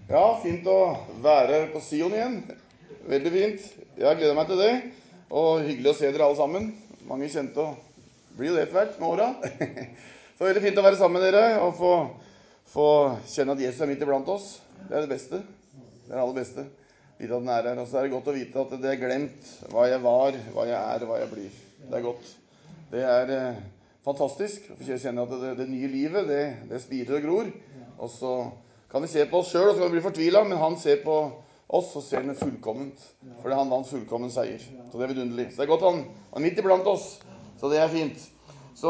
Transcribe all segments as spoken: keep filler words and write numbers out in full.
Ja, fint å være på Sion igjen. Veldig fint. Jeg gleder meg til det. Og hyggelig å se dere alle sammen. Mange kjente og blir jo det etter hvert med åra. Så veldig fint å være sammen med dere og få, få kjenne at Jesus er midt iblant oss. Det er det beste. Det er det aller beste. Vite at den er her. Og så er det godt å vite at det er glemt hva jeg var, hva jeg er, hva jeg blir. Det er godt. Det er eh, fantastisk. For jeg kjenner at det, det nye livet, det, det spirer og gror. Og så kan vi se på oss selv, og så kan vi bli fortvilet, men han ser på oss, og ser han fullkomment. For det han vant fullkommen seier. Så det er vidunderlig. Så det er godt han, han er midt iblant oss. Så det er fint. Så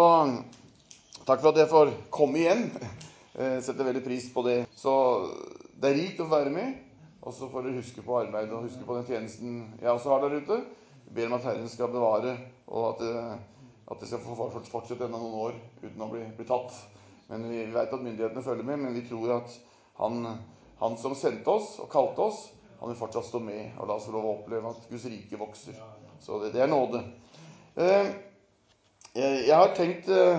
takk for at jeg får komme igjen. Jeg setter veldig pris på det. Så det er rikt å være med. Og så får dere huske på arbeidet, og huske på den tjenesten jeg også har der ute. Jeg ber om at Herren skal bevare, og at det, at det skal få fortsette enda noen år uten å bli, bli tatt. Men vi vet at myndighetene følger med, men vi tror at han, han som sendte oss og kalte oss, han vil fortsatt stå med, og la oss få lov å oppleve at Guds rike vokser. Så det, det er nåde. Eh, jeg, jeg har tenkt eh,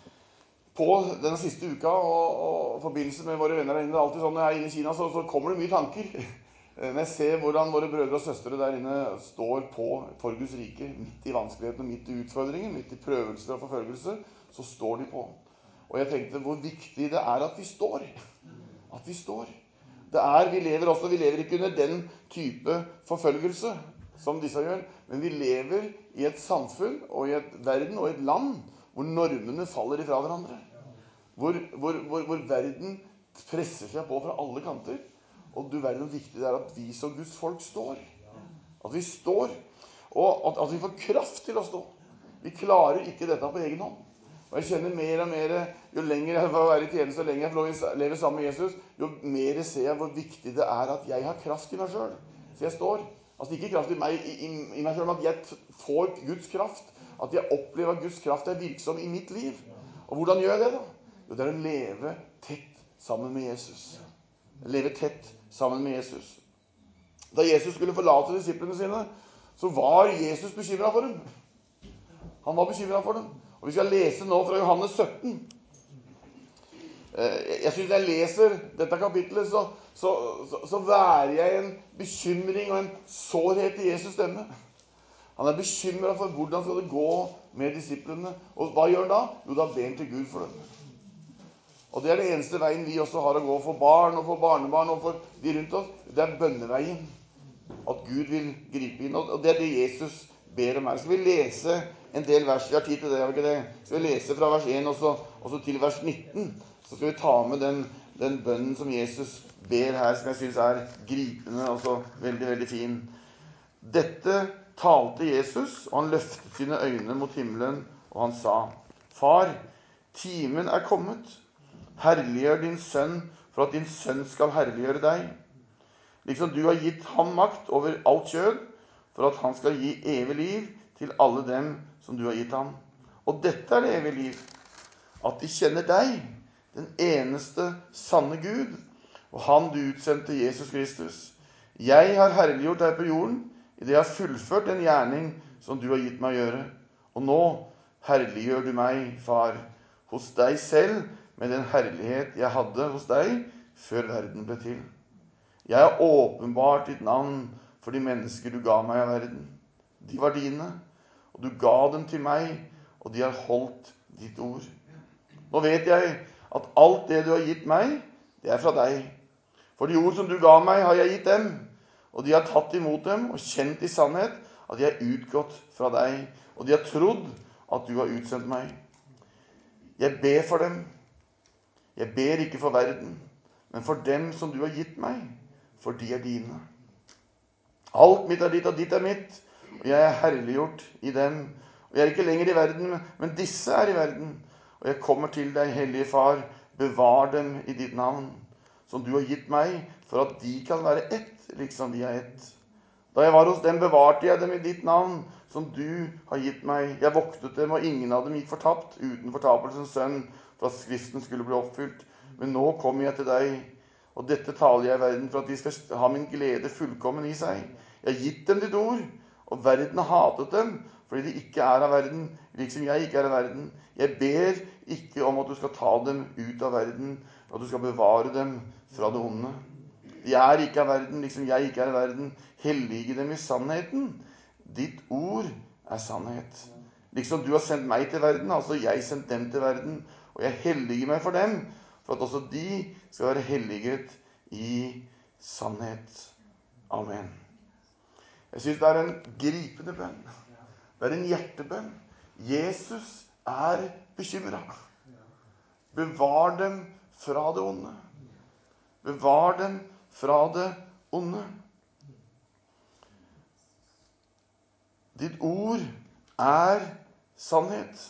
på denne siste uka, og, og i forbindelse med våre venner der inne, alltid sånn når jeg er inne i Kina, så, så kommer det mye tanker. Når jeg ser hvordan våre brødre og søstre der inne står på for Guds rike, midt i vanskeligheten, midt i utfordringen, midt i prøvelser og forfølgelse, så står de på. Og jeg tenkte hvor viktig det er at vi står. At vi står. Det er, vi lever også, vi lever ikke under den type forfølgelse som disse gjør, men vi lever i et samfunn og i et verden og i et land hvor normene faller ifra hverandre. Hvor, hvor, hvor, hvor verden presser seg på fra alle kanter. Og du verden, hvor viktig det er at vi som Guds folk står. At vi står, og at, at vi får kraft til å stå. Vi klarer ikke dette på egen hånd. Og jeg kjenner mer og mer, jo lenger jeg får være i tjeneste, og lenger jeg får leve sammen med Jesus, jo mer ser jeg hvor viktig det er at jeg har kraft i meg selv. Så jeg står. Altså ikke kraft i meg, i, i, i meg selv, men at jeg får Guds kraft. At jeg opplever at Guds kraft er virksom i mitt liv. Og hvordan gjør jeg det da? Jo, det er å leve tett sammen med Jesus. Leve tett sammen med Jesus. Da Jesus skulle forlate disiplene sine, så var Jesus bekymret for dem. Han var bekymret for dem. Og vi skal lese nå fra Johannes sytten. Jeg synes når jeg leser dette kapitlet, så, så, så, så værer jeg en bekymring og en sårhet i Jesus stemme. Han er bekymret for hvordan skal det gå med disiplene. Og hva gjør han da? Jo, da ber han til Gud for dem. Og det er det eneste veien vi også har å gå for barn og for barnebarn og for de rundt oss. Det er bønneveien. At Gud vil gripe inn. Og det er det Jesus ber om her. Så vi lese en del vers. Vi har tid til det, har vi ikke det? Så vi leser fra vers én og så, og så til vers nitten. Så skal vi ta med den, den bønnen som Jesus ber her, som jeg synes er gripende, altså veldig, veldig fin. Dette talte Jesus, og han løftet sine øyne mot himmelen, og han sa, Far, timen er kommet. Herliggjør din sønn, for at din sønn skal herliggjøre deg. Liksom du har gitt ham makt over alt kjød, for at han skal gi evig liv til alle dem som du har gitt ham. Og dette er det evige liv, at de kjenner deg, den eneste sanne Gud, og han du utsendte, Jesus Kristus. Jeg har herliggjort deg på jorden, i det jeg har fullført den gjerning som du har gitt meg å gjøre. Og nå herliggjør du meg, far, hos deg selv, med den herlighet jeg hadde hos deg, før verden ble til. Jeg har åpenbart ditt navn for de mennesker du ga meg av verden. De var dine, og du ga dem til meg, og de har holdt ditt ord. Nå vet jeg at alt det du har gitt meg, det er fra deg. For de ord som du ga meg har jeg gitt dem, og de har tatt imot dem og kjent i sannhet at de er utgått fra deg, og de har trodd at du har utsendt meg. Jeg ber for dem. Jeg ber ikke for verden, men for dem som du har gitt meg, for de er dine. Alt mitt er ditt, og ditt er mitt, og jeg er herliggjort i dem. Og jeg er ikke lenger i verden, men disse er i verden. Og jeg kommer til deg, hellige far, bevar dem i ditt navn, som du har gitt meg, for at de kan være ett, liksom de er ett. Da jeg var hos dem, bevarte jeg dem i ditt navn, som du har gitt meg. Jeg voktet dem, og ingen av dem gikk fortapt, uten fortapelsens sønn, for at skriften skulle bli oppfylt. Men nå kommer jeg til deg, og dette taler jeg i verden, for at de skal ha min glede fullkommen i seg. Jeg har gitt dem ditt ord, og verden har hatet dem, fordi de ikke er av verden, liksom jeg ikke er av verden. Jeg ber ikke om at du skal ta dem ut av verden, og at du skal bevare dem fra det onde. De er ikke av verden, liksom jeg ikke er av verden. Hellige dem i sannheten. Ditt ord er sannhet. Liksom du har sendt meg til verden, altså jeg sendt dem til verden. Og jeg helliger meg for dem, for at også de skal være helliget i sannhet. Amen. Jeg synes det er en gripende bønn. Det er en hjertebønn. Jesus er bekymret. Bevar dem fra det onde. Bevar dem fra det onde. Ditt ord er sannhet.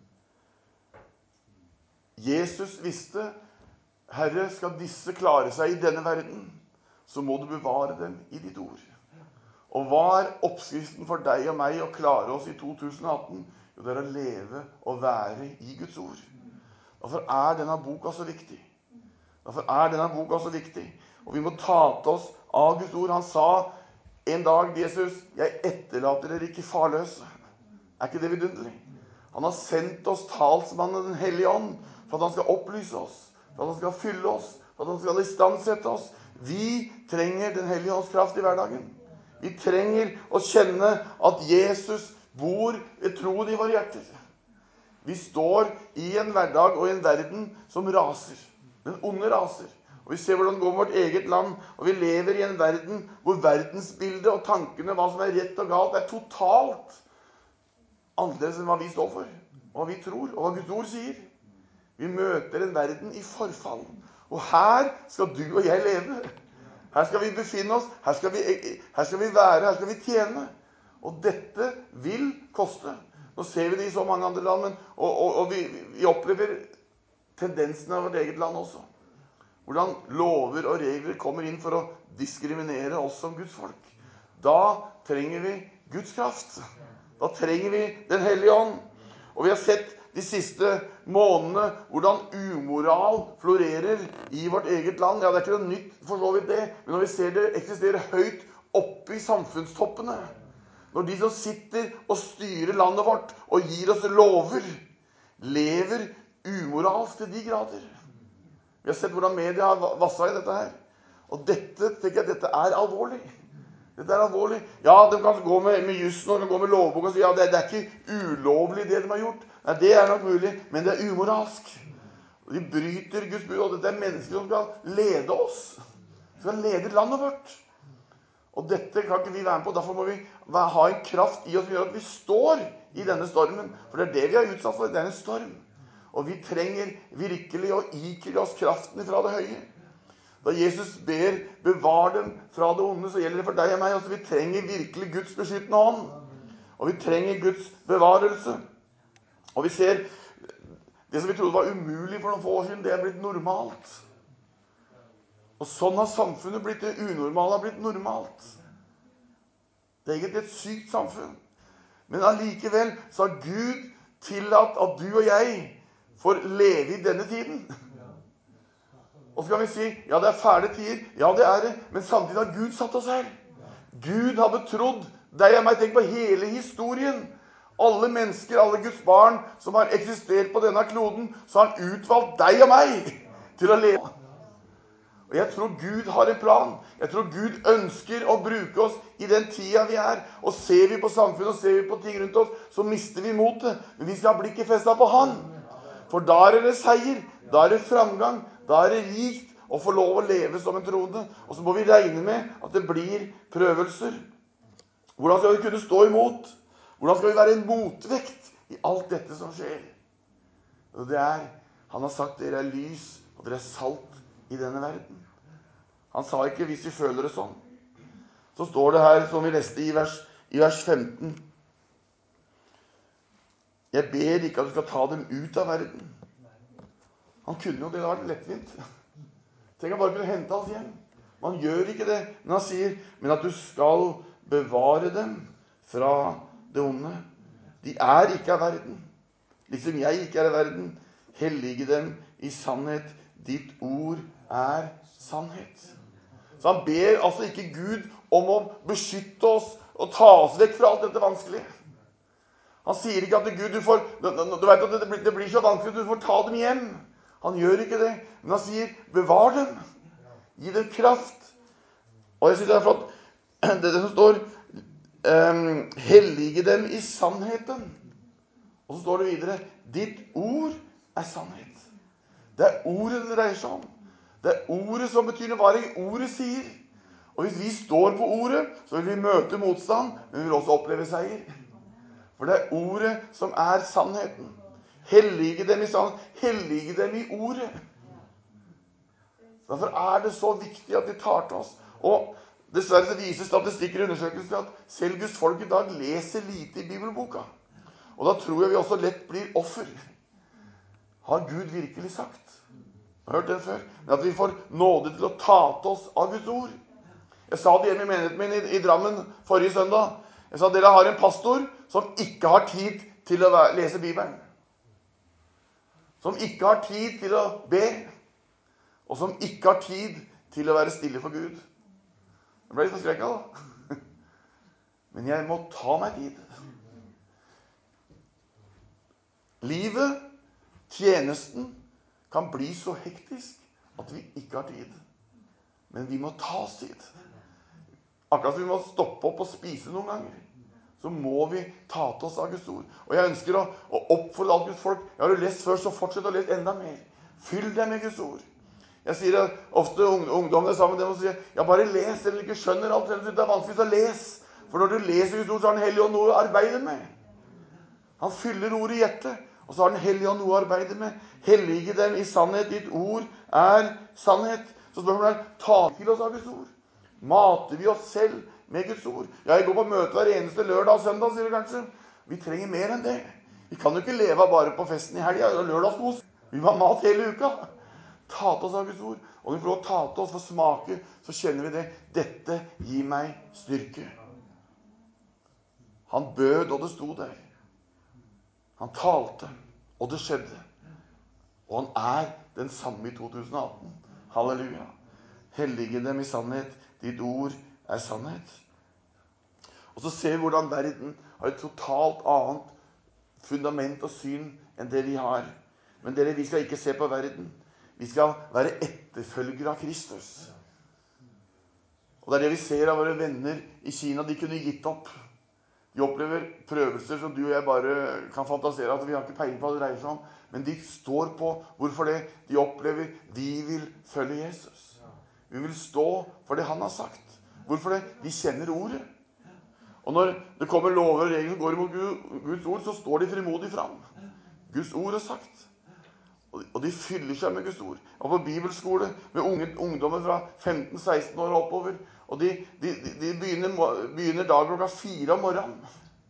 Jesus visste, Herre, skal disse klare seg i denne verden, så må du bevare dem i ditt ord. Og hva er oppskriften for deg og meg å klare oss i to tusen og atten? Jo, det er å leve og være i Guds ord. Derfor er denne boka så viktig. Derfor er denne boka så viktig. Og vi må ta til oss av Guds ord. Han sa en dag, Jesus, jeg etterlater dere ikke farløse. Er ikke det vidunderlig? Han har sendt oss talsmannen den hellige ånd, for at han skal opplyse oss, for at han skal fylle oss, for at han skal istandsette oss. Vi trenger den hellige ånds kraft i hverdagen. Vi trenger å kjenne at Jesus bor ved troen i våre hjerter. Vi står i en hverdag og i en verden som raser. Den onde raser. Og vi ser hvordan det går med vårt eget land. Og vi lever i en verden hvor verdensbildet og tankene, hva som er rett og galt, er totalt annerledes enn hva vi står for. Og hva vi tror, og hva Guds ord sier. Vi møter en verden i forfall. Og her skal du og jeg leve. Her skal vi befinne oss, her skal vi, her skal vi være, her skal vi tjene. Og dette vil koste. Nå ser vi det i så mange andre land, men, og, og, og vi, vi opplever tendensen av vårt eget land også. Hvordan lover og regler kommer inn for å diskriminere oss som Guds folk. Da trenger vi Guds kraft. Da trenger vi den hellige ånd. Og vi har sett de siste månedene hvordan umoral florerer i vårt eget land. Ja, det er ikke noe nytt for så vidt det, men når vi ser det eksisterer høyt oppe i samfunnstoppene, når de som sitter og styrer landet vårt og gir oss lover, lever umoralsk til de grader. Vi har sett hvordan media har vasset i dette her. Og dette, tenker jeg, dette er alvorlig. Dette er alvorlig. Ja, de kan gå med, med jussen og de kan gå med lovbok og si, ja, det, det er ikke ulovlig det de har gjort. Nei, det er nok mulig, men det er umoralsk. De bryter Guds bud, og dette er mennesker som skal lede oss. De skal lede landet vårt. Og dette kan ikke vi være med på, derfor må vi ha en kraft i oss som gjør at vi står i denne stormen. For det er det vi er utsatt for, det er en storm. Og vi trenger virkelig å ikle oss kraften fra det høye. Da Jesus ber, bevar dem fra det onde, så gjelder det for deg og meg. Altså, vi trenger virkelig Guds beskyttende hånd. Og vi trenger Guds bevarelse. Og vi ser, det som vi trodde var umulig for noen få år siden, det er blitt normalt. Og sånn har samfunnet blitt, det unormale har blitt normalt. Det er egentlig et sykt samfunn. Men allikevel så har Gud tillatt at du og jeg får leve i denne tiden. Og så kan vi si, ja, det er fæle tider. Ja, det er det. Men samtidig har Gud satt oss her. Gud har betrodd deg og meg. Tenk på hele historien. Alle mennesker, alle Guds barn som har eksistert på denne kloden, så har han utvalgt deg og meg til å leve. Og jeg tror Gud har en plan. Jeg tror Gud ønsker å bruke oss i den tida vi er. Og ser vi på samfunnet, og ser vi på ting rundt oss, så mister vi motet. Men vi skal ha blikket festet på Han. For da er det seier, da er det framgang, da er det rikt å få lov å leve som en troende. Og så må vi regne med at det blir prøvelser. Hvordan skal vi kunne stå imot? Hvordan skal vi være en motvekt i alt dette som skjer? Og det er, han har sagt, dere er lys, og dere er salt i denne verden. Han sa ikke hvis vi føler det sånn. Så står det her, som vi leste i vers, i vers femten. Jeg ber ikke at du skal ta dem ut av verden. Han kunne jo det, det hadde vært lettvint. Tenk han bare kunne hente oss hjem. Man gjør ikke det, men han sier, men at du skal bevare dem fra det onde. De er ikke av verden. Liksom jeg ikke er av verden. Hellige dem i sannhet. Ditt ord er sannhet. Så han ber altså ikke Gud om å beskytte oss og ta oss vekk fra alt dette vanskelige. Han sier ikke at Gud, du får, du vet at det blir, det blir så vanskelig, du får ta dem hjem. Han gjør ikke det, men han sier, bevar dem. Gi dem kraft. Og jeg synes det er flott, det, det som står, um, hellige dem i sannheten. Og så står det videre, ditt ord er sannhet. Det er ordet det dreier seg om. Det er ordet som betyr hva det ordet sier. Og hvis vi står på ordet, så vil vi møte motstand, men vi vil også oppleve seier. For det er ordet som er sannheten. Hellige dem i sannheten. Hellige dem i ordet. Derfor er det så viktig at vi tar til oss. Og dessverre det viser statistikker og undersøkelser at selv Guds folk i dag leser lite i bibelboka. Og da tror jeg vi også lett blir offer. Har Gud virkelig sagt? Jeg har hørt det før. Men at vi får nåde til å ta til oss av Guds ord. Jeg sa det hjemme i menigheten min i, i Drammen forrige søndag. Jeg sa dere har en pastor som ikke har tid til å være, lese Bibelen. Som ikke har tid til å be. Og som ikke har tid til å være stille for Gud. Jeg ble litt forskrekket da. Men jeg må ta meg tid. Livet, tjenesten, kan bli så hektisk at vi ikke har tid. Men vi må ta oss tid. Akkurat som vi må stoppe opp og spise noen ganger, så må vi ta til oss av Guds ord. Og jeg ønsker å, å oppfordre alt Guds folk. Jeg har jo lest før, så fortsett å lese enda mer. Fyll deg med Guds ord. Jeg sier det ofte ungdommene sammen med dem og sier, ja, bare les, eller ikke skjønner alt, eller det er vanskelig å lese. For når du leser Guds ord, så har den Hellige Ånd noe å arbeide med. Han fyller ordet i hjertet, og så har den Hellige Ånd noe å arbeide med. Hellige dem i sannhet, ditt ord er sannhet. Så spørsmålet er, ta til oss av Guds ord. Mater vi oss selv med Guds ord? Ja, jeg går på møte hver eneste lørdag og søndag, sier du kanskje. Vi trenger mer enn det. Vi kan jo ikke leve bare på festen i helgen og lørdagskos. Vi må ha mat hele uka. Ta til oss av Guds ord. Og når vi får lov å ta til oss for smake, så kjenner vi det. Dette gir meg styrke. Han bød, og det sto der. Han talte, og det skjedde. Og han er den samme i to tusen og atten. Halleluja. Hellige dem i sannhet. Ditt ord er sannhet. Og så ser vi hvordan verden har et totalt annet fundament og syn enn det vi har. Men dere, vi skal ikke se på verden. Vi skal være etterfølgere av Kristus. Og det er det vi ser av våre venner i Kina. De kunne gitt opp. De opplever prøvelser som du og jeg bare kan fantasere at vi har ikke peiling på hva det dreier seg om. Men de står på. Hvorfor det? De opplever, vi vil følge Jesus. Vi vil stå for det han har sagt. Hvorfor det? De kjenner ordet. Og når det kommer lover og regler som går imot Guds ord, så står de frimodig fram. Guds ord er sagt. Og de fyller seg med Guds ord. Og på bibelskole med unge, ungdommer fra femten seksten år oppover. Og de, de, de begynner, begynner dag klokka fire om morgenen.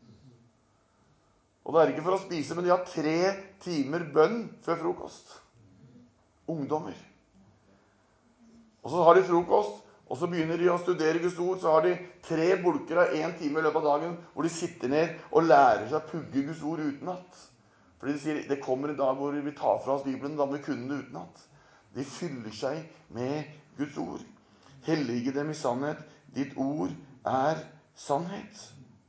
Og det er ikke for å spise, men de har tre timer bønn før frokost. Ungdommer. Og så har de frokost, og så begynner de å studere Guds ord. Så har de tre bulker av en time i løpet av dagen, hvor de sitter ned og lærer seg å pugge Guds ord utenat. Fordi de sier, det kommer en dag hvor vi tar fra oss Bibelen, da må vi kunne det utenat. De fyller seg med Guds ord. Hellige dem i sannhet. Ditt ord er sannhet.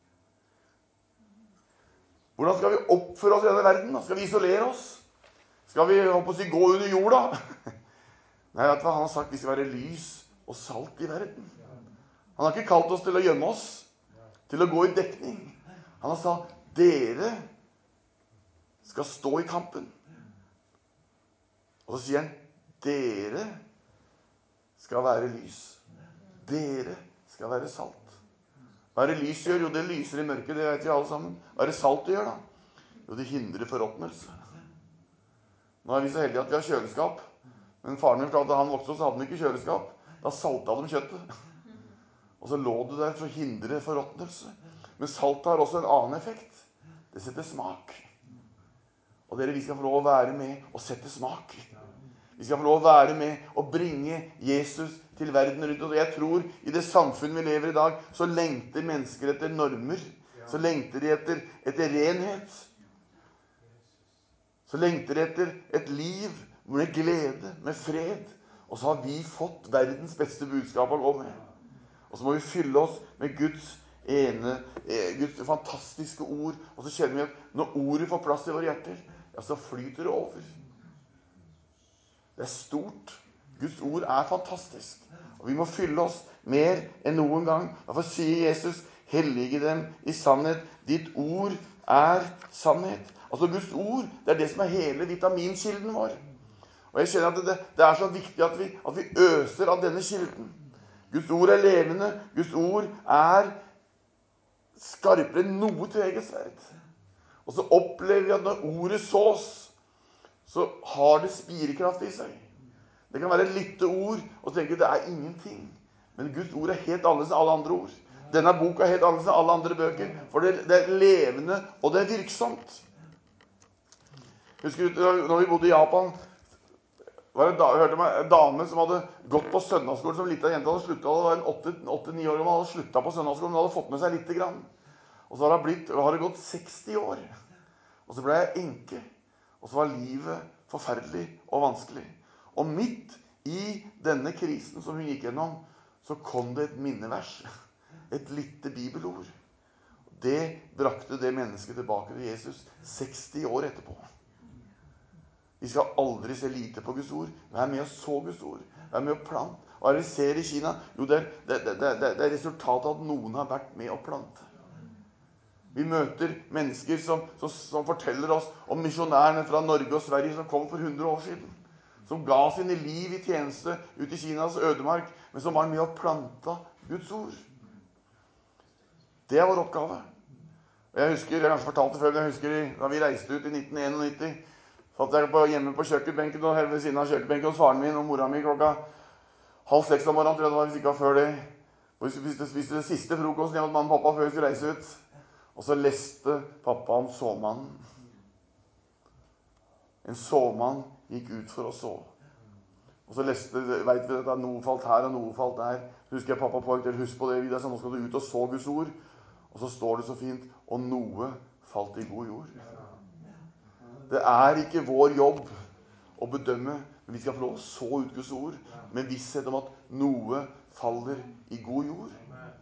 Hvordan skal vi oppføre oss i denne verden? Skal vi isolere oss? Skal vi håper å si, gå under jorda? Nei, vet du hva? Han har sagt vi skal være lys og salt i verden. Han har ikke kalt oss til å gjemme oss, til å gå i dekning. Han har sagt, dere skal stå i kampen. Og så sier han, dere skal være lys. Dere skal være salt. Hva er det lys gjør? Jo, det lyser i mørket, det vet vi alle sammen. Hva er det salt gjør da? Jo, det hindrer forråtnelse. Nå er vi så heldige at vi har kjøleskap. Men faren min, da han vokste oss, hadde han ikke kjøleskap. Da saltet de kjøttet. Og så lå det der for å hindre forråtnelse. Men salt har også en annen effekt. Det setter smak. Og dere, vi skal få lov å være med og sette smak. Vi skal få lov å være med og bringe Jesus til verden rundt. Og jeg tror i det samfunn vi lever i dag, så lengter mennesker etter normer. Så lengter de etter, etter renhet. Så lengter de etter et liv med glede, med fred. Og så har vi fått verdens beste budskap å gå med. Og så må vi fylle oss med Guds ene, Guds fantastiske ord. Og så kjenner vi at når ordet får plass i våre hjerter, ja, så flyter det over. Det er stort. Guds ord er fantastisk. Og vi må fylle oss mer enn noen gang. Derfor sier Jesus, hellige dem i sannhet. Ditt ord er sannhet. Altså Guds ord, det er det som er hele vitaminkilden vår. Og jeg kjenner at det, det er så viktig at vi, at vi øser av denne kilden. Guds ord er levende. Guds ord er skarpere enn noe tvegesverd. Og så opplever vi at når ordet sås, så har det spirekraft i seg. Det kan være et lite ord, og så tenker vi det er ingenting. Men Guds ord er helt annerledes enn alle andre ord. Denne boka er helt annerledes enn alle andre bøker, for det, det er levende, og det er virksomt. Husker du, når vi bodde i Japan, var det da, jeg hørte meg en dame som hadde gått på søndagsskolen som liten jente hadde sluttet, det var en åtte ni år gammel, hadde sluttet på søndagsskolen, men hadde fått med seg litt grann. Og så har det, blitt, har det gått seksti år. Og så ble jeg enke. Og så var livet forferdelig og vanskelig. Og midt i denne krisen som hun gikk gjennom, så kom det et minnevers. Et lite bibelord. Det brakte det mennesket tilbake til Jesus seksti år etterpå. Vi skal aldri se lite på Guds ord. Vær med å så Guds ord. Vær med å plante. Og hva er det vi ser i Kina? Jo, det er, det, det, det, det er resultatet av at noen har vært med å plante. Vi møter mennesker som, som, som forteller oss om misjonærene fra Norge og Sverige som kom for hundre år siden. Som ga sine liv i tjeneste ut i Kinas ødemark, men som var med å plante Guds ord. Det er vår oppgave. Og jeg husker, jeg har kanskje fortalt det før, men jeg husker da vi reiste ut i nitten enognitti, satt jeg på, hjemme på kjøkkenbenken og ved siden av kjøkkenbenken hos faren min og mora mi klokka halv seks om morgenen, tror jeg det var, hvis ikke var før det. Og vi spiste, spiste det siste frokosten hjemme hos mamma og pappa før vi skulle reise ut. Og så leste pappa om såmannen. En såmann gikk ut for å så. Og så leste, vet vi at noe falt her og noe falt der. Så husker jeg pappa poengterte, husk på det, Vidar, så nå skal du ut og så Guds ord. Og så står det så fint, og noe falt i god jord. Det er ikke vår jobb å bedømme, men vi skal få lov å så ut Guds ord, med visshet om at noe faller i god jord.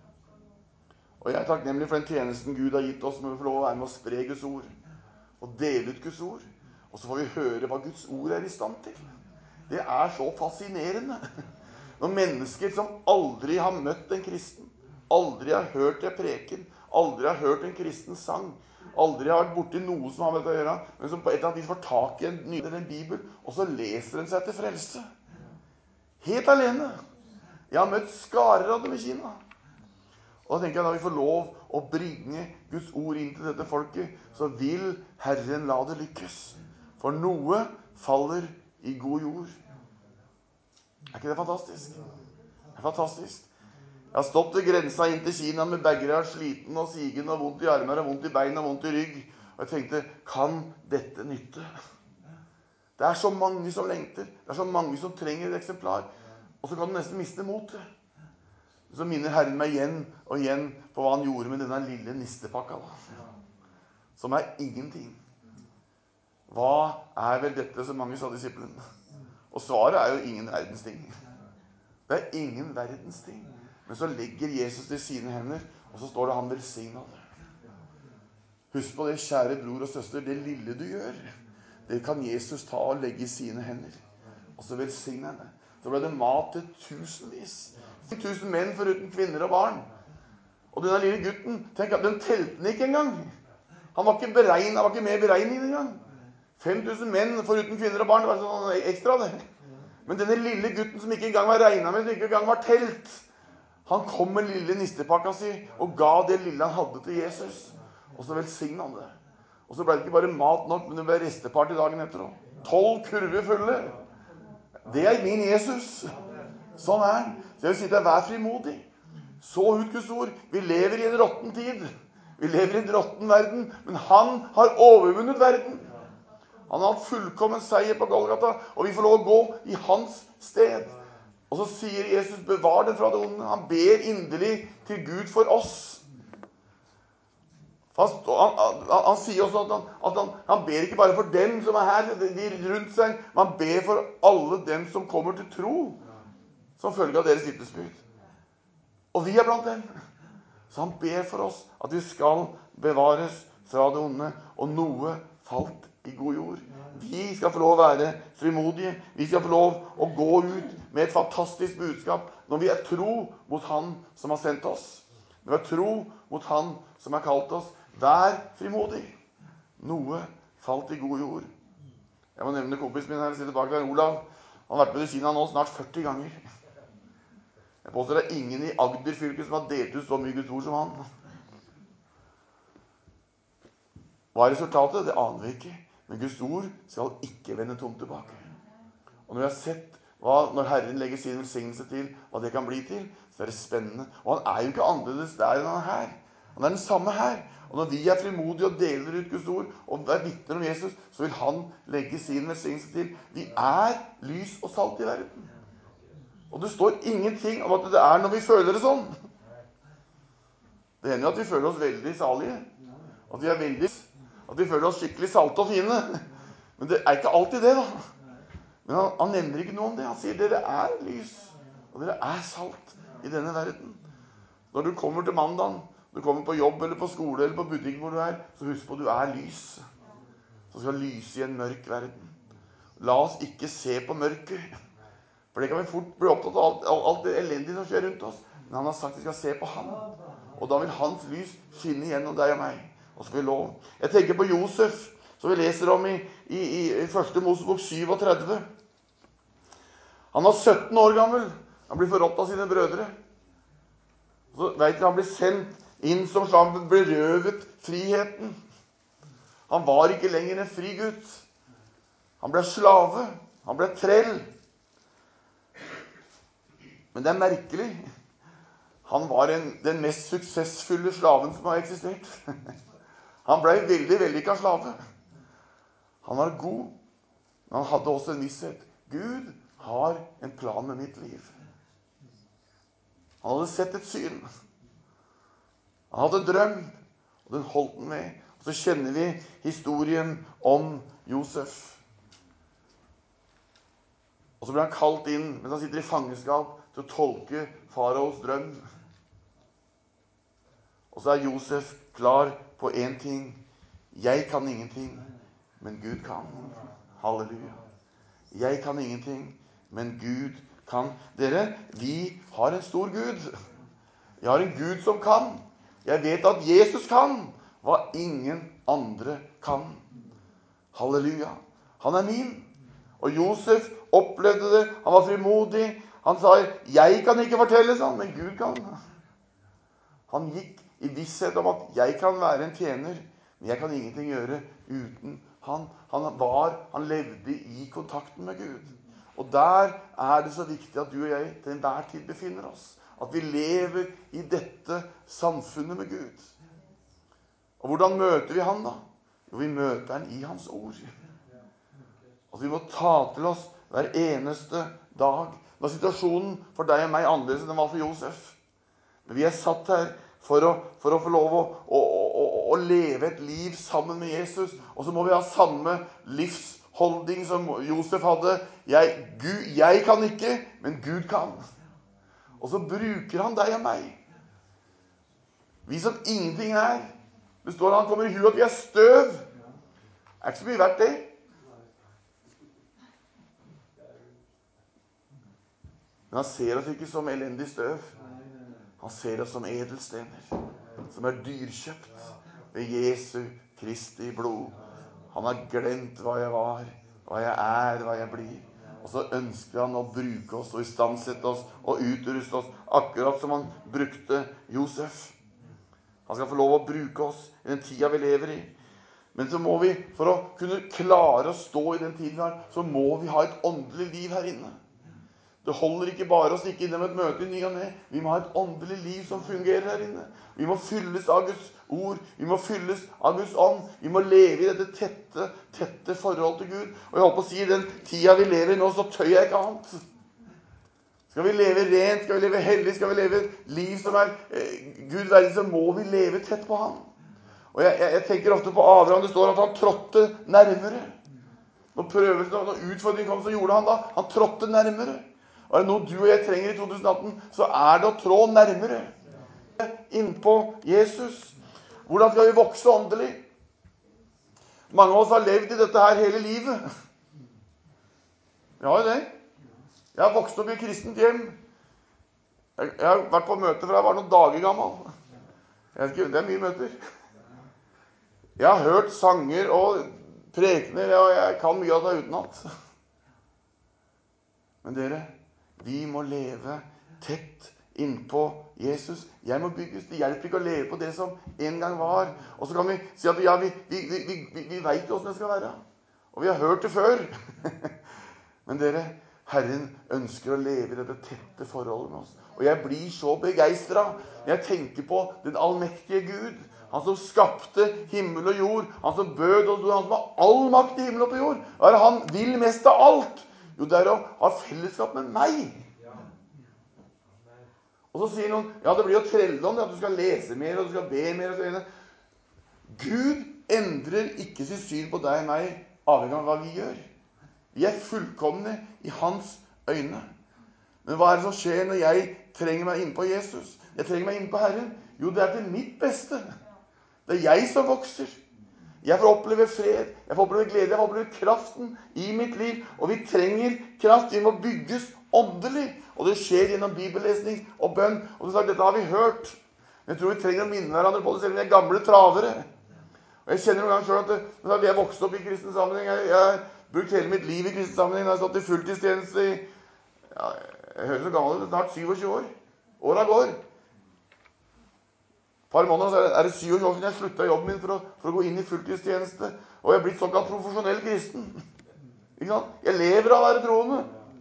Og jeg er takknemlig for den tjenesten Gud har gitt oss, når vi får lov å være med å spre Guds ord, og dele ut Guds ord. Og så får vi høre hva Guds ord er i stand til. Det er så fascinerende. Når mennesker som aldri har møtt en kristen, aldri har hørt en preken, aldri har hørt en kristen sang, aldri har vært borti noe som har med det å gjøre, men som på et eller annet vis får tak i en ny eller en bibel, og så leser den seg til frelse. Helt alene. Jeg har møtt skarer av dem i Kina. Og da tenker jeg, da vi får lov å bringe Guds ord inn til dette folket, så vil Herren la det lykkes. For noe faller i god jord. Er ikke det fantastisk? Det er fantastisk. Jeg har stått ved grensa inn til Kina med bagger sliten og sigen og vondt i armer og vondt i bein og vondt i rygg. Og jeg tenkte, kan dette nytte? Det er så mange som lengter. Det er så mange som trenger et eksemplar. Og så kan du nesten miste motet. Så minner Herren meg igjen og igjen på hva han gjorde med denne lille nistepakka. Som er ingenting. Hva er vel dette, som mange sa disiplene? Og svaret er jo ingen verdens ting. Det er ingen verdens ting. Men så legger Jesus til sine hender, og så står det han velsigner det. Husk på det, kjære bror og søster, det lille du gjør, det kan Jesus ta og legge i sine hender. Og så velsigner han det. Så ble det mat til tusenvis. Tusen menn foruten kvinner og barn. Og denne lille gutten, tenk at den telte den ikke engang. Han var ikke beregnet, han var ikke med i beregningen engang. fem tusen menn foruten kvinner og barn, det var sånn ekstra det. Men denne lille gutten som ikke engang var regnet med, som ikke engang var telt, han kom med lille nistepakka si og ga det lille han hadde til Jesus. Og så velsignet han det. Og så ble det ikke bare mat nok, men det ble resteparty dagen etter også. Tolv kurver fulle. Det er min Jesus. Sånn er han. Så jeg vil si til deg, vær frimodig. Så ut Guds ord. Vi lever i en råtten tid. Vi lever i en råtten verden, men han har overvunnet verden. Han har hatt fullkommen seier på Golgata, og vi får lov å gå i hans sted. Og så sier Jesus, bevar den fra det onde. Han ber inderlig til Gud for oss. Han, han, han, han sier også at, han, at han, han ber ikke bare for dem som er her, de rundt seg, men han ber for alle dem som kommer til tro, som følge av deres vitnesbyrd. Og vi er blant dem. Så han ber for oss at vi skal bevares fra det onde, og noe falt i god jord. Vi skal få lov å være frimodige. Vi skal få lov å gå ut med et fantastisk budskap. når vi er tro mot han som har sendt oss. Når vi er tro mot han som har kalt oss. Vær frimodig. Noe falt i god jord. Jeg må nevne kompisen min her, sitter bak der, Olav. Han har vært med i Kina nå snart førti ganger. Jeg påstår det er ingen i Agder-fylket som har delt ut så mye Guds ord som han. Hva er resultatet? Det aner vi ikke. Men Guds ord skal ikke vende tomt tilbake. Og når vi har sett hva, når Herren legger sin velsignelse til, hva det kan bli til, så er det spennende. Og han er jo ikke annerledes der enn han er her. Han er den samme her. Og når vi er frimodige og deler ut Guds ord, og er vitner om Jesus, så vil han legge sin velsignelse til. Vi er lys og salt i verden. Og det står ingenting om at det er når vi føler det sånn. Det hender jo at vi føler oss veldig salige. At vi er veldig, at vi føler oss skikkelig salte og fine. Men det er ikke alltid det, da. Men han, han nevner ikke noe om det. Han sier dere er lys, og dere er salt i denne verden. Når du kommer til mandagen, du kommer på jobb eller på skole eller på butikk hvor du er, så husk på at du er lys. Så skal lyse i en mørk verden. La oss ikke se på mørket. For det kan vi fort bli opptatt av alt, alt det elendige som skjer rundt oss. Men han har sagt at vi skal se på han. Og da vil hans lys skinne gjennom deg og meg. Og så får vi lov. Jeg tenker på Josef, som vi leser om i, i, i første Mosebok syvogtredve. Han var sytten år gammel. Han blir forrådt av sine brødre. Så vet du, han blir sendt inn som han ble røvet friheten. Han var ikke lenger en fri gutt. Han ble slave. Han ble trell. Men det er merkelig. Han var en, den mest suksessfulle slaven som har eksistert. Han ble veldig vellykket slave. Han var god, men han hadde også en visshet. Gud har en plan med mitt liv. Han hadde sett et syn. Han hadde en drøm, og den holdt han med. Og så kjenner vi historien om Josef. Og så ble han kalt inn, mens han sitter i fangenskap, til å tolke faraos drøm. Og så er Josef klar på en ting. Jeg kan ingenting, men Gud kan. Halleluja. Jeg kan ingenting, men Gud kan. Dere, vi har en stor Gud. Jeg har en Gud som kan. Jeg vet at Jesus kan hva ingen andre kan. Halleluja. Han er min. Og Josef opplevde det. Han var frimodig. Han sa, jeg kan ikke fortelle sånn, men Gud kan. Han gikk i visshet om at jeg kan være en tjener, men jeg kan ingenting gjøre uten han. Han var, han levde i kontakten med Gud. Og der er det så viktig at du og jeg til enhver tid befinner oss. At vi lever i dette samfunnet med Gud. Og hvordan møter vi han da? Jo, vi møter han i hans ord. Og vi må ta til oss hver eneste dag. Nå er situasjonen for deg og meg annerledes enn den var for Josef. Men vi er satt her for å, for å få lov å, å, å, å leve et liv sammen med Jesus. Og så må vi ha samme livsholdning som Josef hadde. Jeg, Gud, jeg kan ikke, men Gud kan. Og så bruker han deg og meg. Vi som ingenting er. Det står han kommer i huet at vi er støv. Det er ikke så mye verdt det. Men han ser oss ikke som elendig støv. Han ser oss som edelstener, som er dyrkjøpt ved Jesu Kristi blod. Han har glemt hva jeg var, hva jeg er, hva jeg blir. Og så ønsker han å bruke oss og istandsette oss og utruste oss, akkurat som han brukte Josef. Han skal få lov å bruke oss i den tida vi lever i. Men så må vi, for å kunne klare å stå i den tiden vi har, så må vi ha et åndelig liv her inne. Det holder ikke bare å stikke innom et møte i ny og ne. Vi må ha et åndelig liv som fungerer her inne. Vi må fylles av Guds ord. Vi må fylles av Guds ånd. Vi må leve i dette tette, tette forhold til Gud. Og jeg håper å si, i den tida vi lever i nå, så tør jeg ikke annet. Skal vi leve rent, skal vi leve hellig, skal vi leve et liv som er eh, Gud verdig, så må vi leve tett på ham. Og jeg, jeg, jeg tenker ofte på Abraham. Det står at han trådte nærmere. Når prøvelsen og når utfordringen kom, så gjorde han da. Han trådte nærmere. Og er det noe du og jeg trenger i to tusen atten, så er det å trå nærmere innpå Jesus. Hvordan skal vi vokse åndelig? Mange av oss har levd i dette her hele livet. Vi har jo det. Jeg har vokst opp i et kristent hjem. Jeg, jeg har vært på møter fra jeg var noen dager gammel. Jeg vet ikke, det er mye møter. Jeg har hørt sanger og prekener, og jeg kan mye av det utenat. Men dere, vi må leve tett innpå Jesus. Jeg må bygges. Det hjelper ikke å leve på det som en gang var. Og så kan vi si at ja, vi, vi, vi, vi, vi, vi vet hvordan det skal være. Og vi har hørt det før. Men dere, Herren ønsker å leve i dette tette forholdet med oss. Og jeg blir så begeistret når jeg tenker på den allmektige Gud. Han som skapte himmel og jord. Han som bød og han som har all makt i himmel og på jord. Hva er det han vil mest av alt? Jo, det er å ha fellesskap med meg. Og så sier noen, ja, det blir jo trelldom, at du skal lese mer, og du skal be mer, og så videre. Gud endrer ikke sitt syn på deg og meg, avhengig av hva vi gjør. Vi er fullkomne i hans øyne. Men hva er det som skjer når jeg trenger meg inn på Jesus? Jeg trenger meg inn på Herren. Jo, det er til mitt beste. Det er jeg som vokser. Jeg får oppleve fred, jeg får oppleve glede, jeg får oppleve kraften i mitt liv. Og vi trenger kraft, vi må bygges åndelig. Og det skjer gjennom bibellesning og bønn. Og du sagt, dette har vi hørt. Men jeg tror vi trenger å minne hverandre på det, selv om vi er gamle travere. Og jeg kjenner noen gang selv at, det, at jeg vokste opp i kristen sammenheng. Jeg, jeg har brukt hele mitt liv i kristen sammenheng. Jeg har stått i fulltidstjeneste i, ja, jeg hører så gammel ut, snart syvogtjue år. Åra går. Et par måneder så er det syvogtjue år siden jeg sluttet jobben min for å, for å gå inn i fulltidstjeneste. Og jeg er blitt såkalt profesjonell kristen. Ikke sant? Jeg lever av å være troende.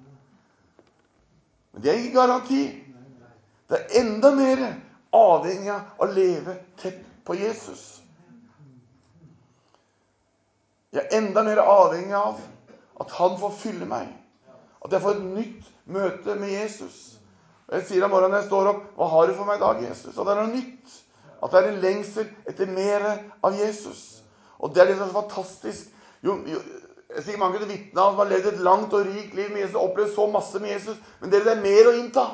Men det er ikke garanti. Det er enda mer avhengig av å leve tett på Jesus. Jeg er enda mer avhengig av at han får fylle meg. At jeg får et nytt møte med Jesus. Og jeg sier om morgenen når jeg står opp, hva har du for meg i dag, Jesus? Og det er noe nytt. At det er en lengsel etter mer av Jesus. Og det er det som er fantastisk. Jo, jo, jeg sier mange kunne vitne av som har levd et langt og rikt liv med Jesus, og opplevd så masse med Jesus. Men det er mer å innta.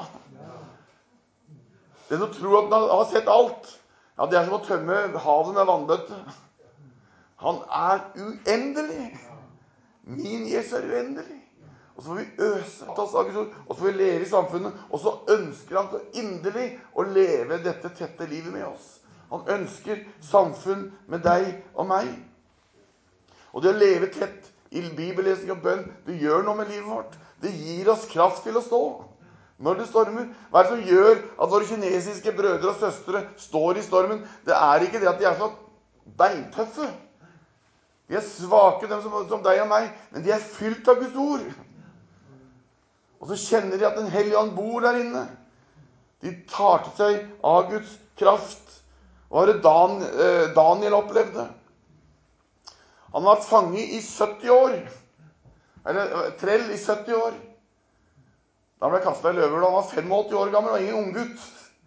Det som tror at han har sett alt, ja, det er som å tømme havet med vannbøtte. Han er uendelig. Min Jesus er uendelig. Og så får vi øse oss av Guds ord, og så får vi leve i samfunnet, og så ønsker han så inderlig å leve dette tette livet med oss. Han ønsker samfunn med deg og meg. Og det å leve tett i bibellesning og bønn, det gjør noe med livet vårt. Det gir oss kraft til å stå når det stormer. Hva er det som gjør at våre kinesiske brødre og søstre står i stormen? Det er ikke det at de er så beintøffe. De er svake, dem som, som deg og meg, men de er fylt av Guds ord. Og så kjenner de at den hellige ånd bor der inne. De tar til seg av Guds kraft. Hva var det Dan, eh, Daniel opplevde? Han var fange i sytti år. Eller trell i sytti år. Da ble han kastet i løver da han var åttifem år gammel og ingen unggutt.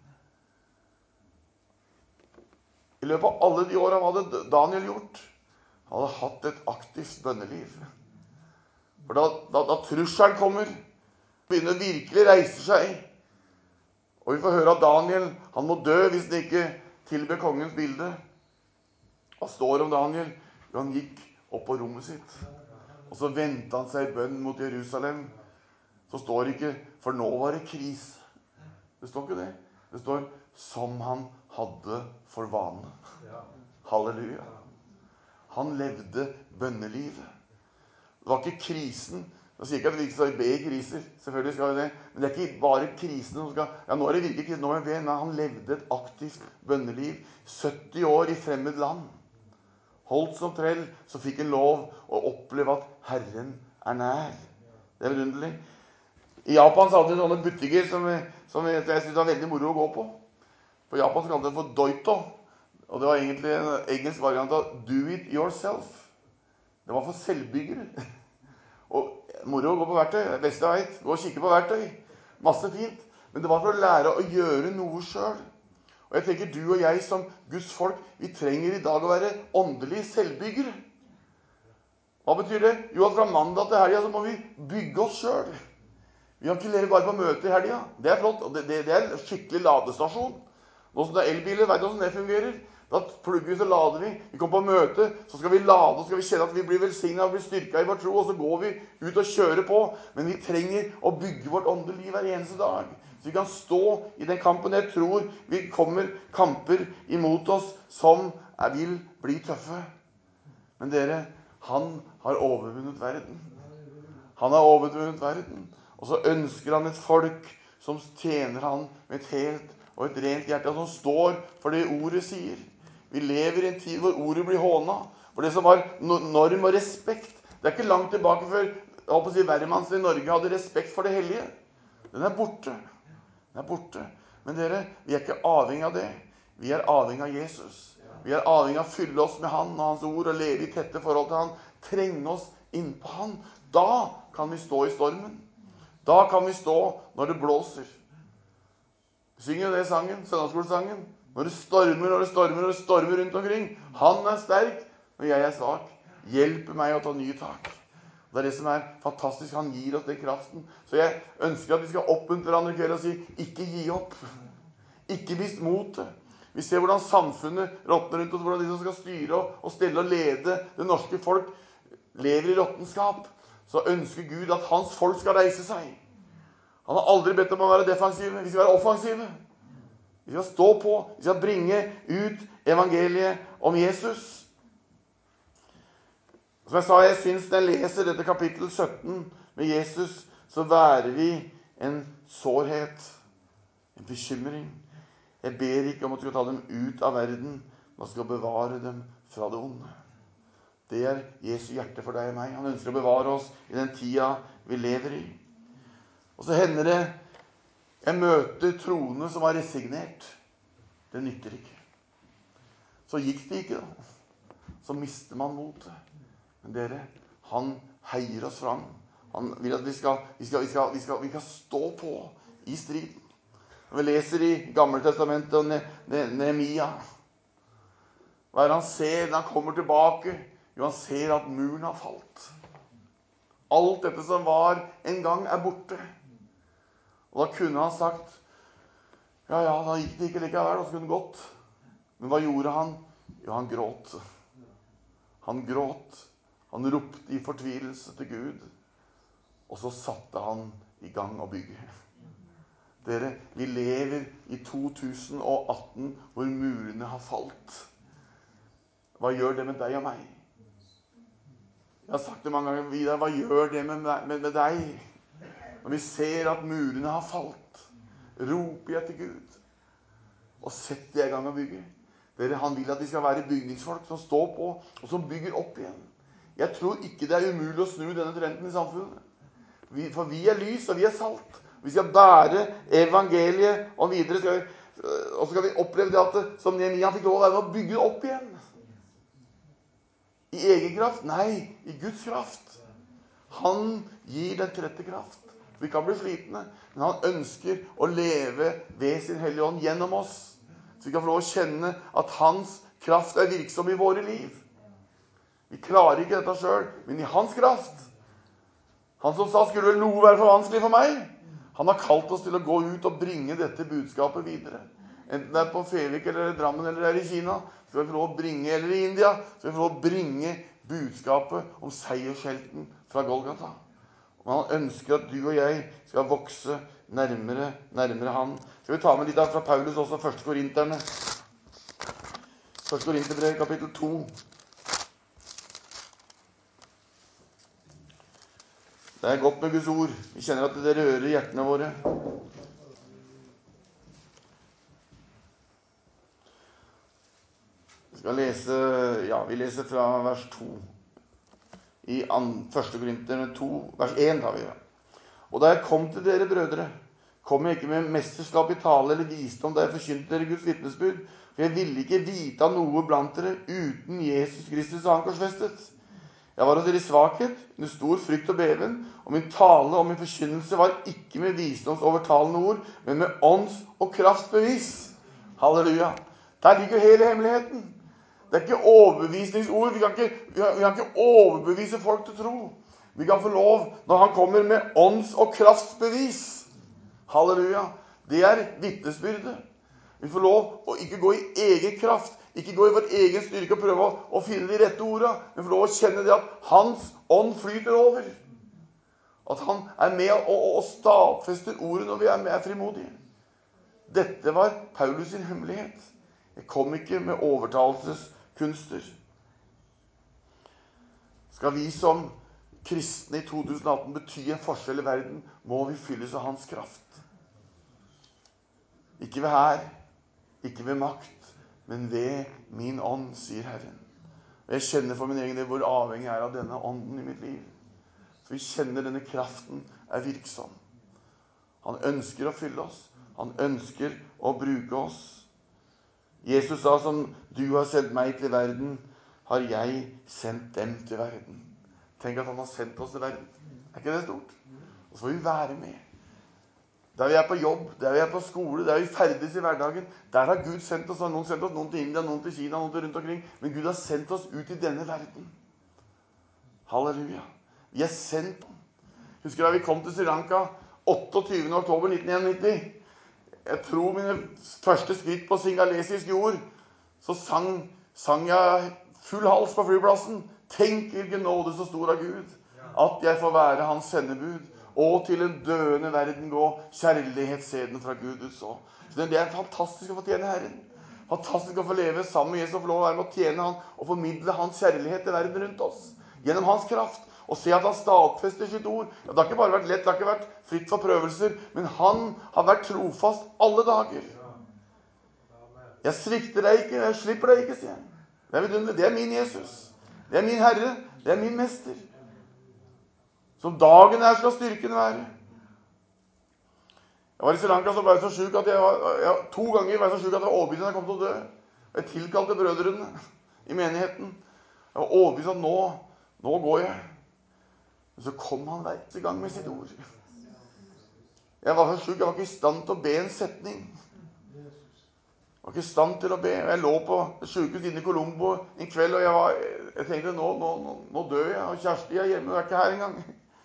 I løpet av alle de årene hadde Daniel gjort. Han hadde hatt et aktivt bønneliv. For da, da, da trusselen kommer, begynner virkelig å reise seg. Og vi får høre at Daniel, han må dø hvis han ikke tilber kongens bilde. Hva står om Daniel? Han gikk opp på rommet sitt. Og så ventet han seg i bønn mot Jerusalem. Så står det ikke, for nå var det krise. Det står ikke det. Det står, som han hadde for vane. Halleluja. Han levde bønnelivet. Det var ikke krisen. Jeg sier ikke at vi ikke skal be i kriser. Selvfølgelig skal vi det. Men det er ikke bare krisen som skal... Ja, nå er det virkelig krisen. Nå er det be. Nei, han levde et aktivt bønneliv. sytti år i fremmed land. Holdt som trell, så fikk han lov å oppleve at Herren er nær. Det er vidunderlig. I Japan så hadde de sånne butikker som, som jeg synes var veldig moro å gå på. På Japan så kalte de det for doito. Og det var egentlig en engelsk variant av do it yourself. Det var for selvbyggere. Og moro å gå på verktøy, det beste jeg vet. Gå og kikke på verktøy. Masse fint. Men det var for å lære å gjøre noe selv. Og jeg tenker du og jeg som Guds folk, vi trenger i dag å være åndelige selvbyggere. Hva betyr det? Jo, at fra mandag til helga så må vi bygge oss selv. Vi kan ikke leve bare på møter i helga. Det er flott, og det, det, det er en skikkelig ladestasjon. Nå som det er elbiler, vet du hvordan det fungerer? Da plugger vi, så lader vi. Vi kommer på møte, så skal vi lade, så skal vi kjenne at vi blir velsignet og blir styrket i vår tro, og så går vi ut og kjører på. Men vi trenger å bygge vårt åndelige liv hver eneste dag. Så vi kan stå i den kampen. Jeg tror vi kommer kamper imot oss som jeg vil bli tøffe. Men dere, han har overvunnet verden. Han har overvunnet verden. Og så ønsker han et folk som tjener han med et helt og et rent hjerte, som står for det ordet sier. Vi lever i en tid hvor ordet blir hånet. For det som var norm og respekt, det er ikke langt tilbake før jeg håper å si, hvermannsen i Norge hadde respekt for det hellige. Den er borte. Den er borte. Men dere, vi er ikke avhengig av det. Vi er avhengig av Jesus. Vi er avhengig av å fylle oss med han og hans ord og leve i tette forhold til han. Trenge oss inn på han. Da kan vi stå i stormen. Da kan vi stå når det blåser. Vi synger jo det sangen, søndagsskolesangen. Når det stormer, når det stormer, når det stormer rundt omkring. Han er sterk, når jeg er svak. Hjelper meg å ta nye tak. Det er det som er fantastisk. Han gir oss den kraften. Så jeg ønsker at vi skal oppmuntre hverandre i kveld og si, ikke gi opp. Ikke mist motet. Vi ser hvordan samfunnet råtner rundt oss, hvordan de som skal styre og stelle og lede det norske folk lever i råttenskap. Så ønsker Gud at hans folk skal reise seg. Han har aldri bedt om å være defensive. Vi skal være offensive. Vi skal stå på. Vi skal bringe ut evangeliet om Jesus. Som jeg sa, jeg synes når jeg leser dette kapittel sytten med Jesus, så værer vi en sårhet, en bekymring. Jeg ber ikke om at du skal ta dem ut av verden, men skal bevare dem fra det onde. Det er Jesu hjerte for deg og meg. Han ønsker å bevare oss i den tida vi lever i. Og så hender det jeg møter troende som var resignert. Det nytter ikke. Så gikk det ikke da. Så mister man motet. Men dere, han heier oss fram. Han vil at vi skal, vi skal, vi skal, vi skal, vi skal stå på i striden. Når vi leser i Gamle Testamentet om Nehemia, hva er det han ser når han kommer tilbake? Jo, han ser at muren har falt. Alt dette som var en gang er borte. Og da kunne han sagt, ja, ja, da gikk det ikke likevel, og så kunne det gått. Men hva gjorde han? Jo, han gråt. Han gråt. Han ropte i fortvilelse til Gud. Og så satte han i gang å bygge. Dere, vi lever i to tusen og atten hvor murene har falt. Hva gjør det med deg og meg? Jeg har sagt det mange ganger videre, hva gjør det med, med, med deg? Når vi ser at murene har falt, roper jeg til Gud, og setter jeg i gang å bygge. Dere, han vil at vi skal være bygningsfolk som står på, og som bygger opp igjen. Jeg tror ikke det er umulig å snu denne trenden i samfunnet. Vi, for vi er lys, og vi er salt. Vi skal bære evangeliet, og videre skal vi, og så skal vi oppleve det at, som Nehemia fikk lov å være med å bygge det opp igjen. I egen kraft? Nei, i Guds kraft. Han gir den trette kraft. Vi kan bli slitne, men han ønsker å leve ved sin hellige ånd gjennom oss. Så vi kan få lov å kjenne at hans kraft er virksom i våre liv. Vi klarer ikke dette selv, men i hans kraft. Han som sa, skulle vel noe være for vanskelig for meg? Han har kalt oss til å gå ut og bringe dette budskapet videre. Enten det er på Fevik, eller i Drammen, eller er i Kina, så vi få lov å bringe, eller i India, så vi få lov å bringe budskapet om seiershelten fra Golgata. Men han ønsker at du og jeg skal vokse nærmere, nærmere han. Skal vi ta med litt av fra Paulus også, første Korinterne. første Korinterbrev, kapittel to. Det er godt med Guds ord. Vi kjenner at det rører hjertene våre. Vi skal lese, ja, vi leser fra vers to. I første Korinterne to, vers én tar vi det. Og da jeg kom til dere, brødre, kom jeg ikke med mesterskap i tale eller visdom da jeg forkynte dere Guds vitnesbyrd, for jeg ville ikke vite av noe blant dere uten Jesus Kristus og han korsfestet. Jeg var hos dere i svakhet, under stor frykt og beven, og min tale og min forkynnelse var ikke med visdoms overtalende ord, men med ånds og kraftbevis. Halleluja. Der ligger hele hemmeligheten. Det er ikke overbevisningsord. Vi kan ikke, vi kan, vi kan ikke overbevise folk til tro. Vi kan få lov når han kommer med ånds- og kraftbevis. Halleluja. Det er vitnesbyrdet. Vi får lov å ikke gå i egen kraft, ikke gå i vår egen styrke og prøve å, å finne de rette ordene. Vi får lov å kjenne det at hans ånd flyter over. At han er med og, og, og stadfester ordet når vi er, med, er frimodige. Dette var Paulus sin hemmelighet. Jeg kom ikke med overtalelseskunster. Skal vi som kristne i to tusen atten bety en forskjell i verden, må vi fylles av hans kraft. Ikke ved hær, ikke ved makt, men ved min ånd, sier Herren. Og jeg kjenner for min egen del hvor avhengig jeg er av denne ånden i mitt liv. Så vi kjenner denne kraften er virksom. Han ønsker å fylle oss. Han ønsker å bruke oss. Jesus sa som du har sendt meg til verden, har jeg sendt dem til verden. Tenk at han har sendt oss til verden. Er ikke det stort? Og så får vi være med. Der vi er på jobb, der vi er på skole, der vi ferdes i hverdagen, der har Gud sendt oss. Noen sendt oss, noen til India, noen til Kina, noen til rundt omkring. Men Gud har sendt oss ut i denne verden. Halleluja. Vi er sendt. Husker da vi kom til Sri Lanka otteogtyvende oktober nitten enognitti. Jeg tror mine første skritt på singalesisk jord, så sang, sang jeg full hals på flyplassen. Tenk hvilken nåde så stor av Gud, at jeg får være hans sendebud, og til en døende verden gå kjærlighetsseden fra Gud ut så. Så det er fantastisk å få tjene Herren. Fantastisk å få leve sammen med Jesus og få lov å være med å tjene han, og formidle hans kjærlighet til verden rundt oss. Gjennom hans kraft. Og se at han stadfester sitt ord. Ja, det har ikke bare vært lett, det har ikke vært fritt for prøvelser, men han har vært trofast alle dager. Jeg svikter deg ikke, jeg slipper deg ikke, sier han. Det er vidunderlig. Det er min Jesus. Det er min Herre. Det er min Mester. Som dagen her skal styrken være. Jeg var i Sri Lanka, så ble jeg så syk at jeg var, jeg, to ganger var jeg så syk at jeg var overbevist at jeg kom til å dø. Jeg tilkalte brødrene i menigheten. Jeg var overbevist at nå, nå går jeg. Men så kom han veit i gang med sitt ord. Jeg var så syk, jeg var ikke i stand til å be en setning. Jeg var ikke i stand til å be. Jeg lå på sykehuset inne i Colombo en kveld, og jeg, var, jeg tenkte, nå, nå, nå, nå dør jeg, og Kjersti er hjemme, og er ikke her engang.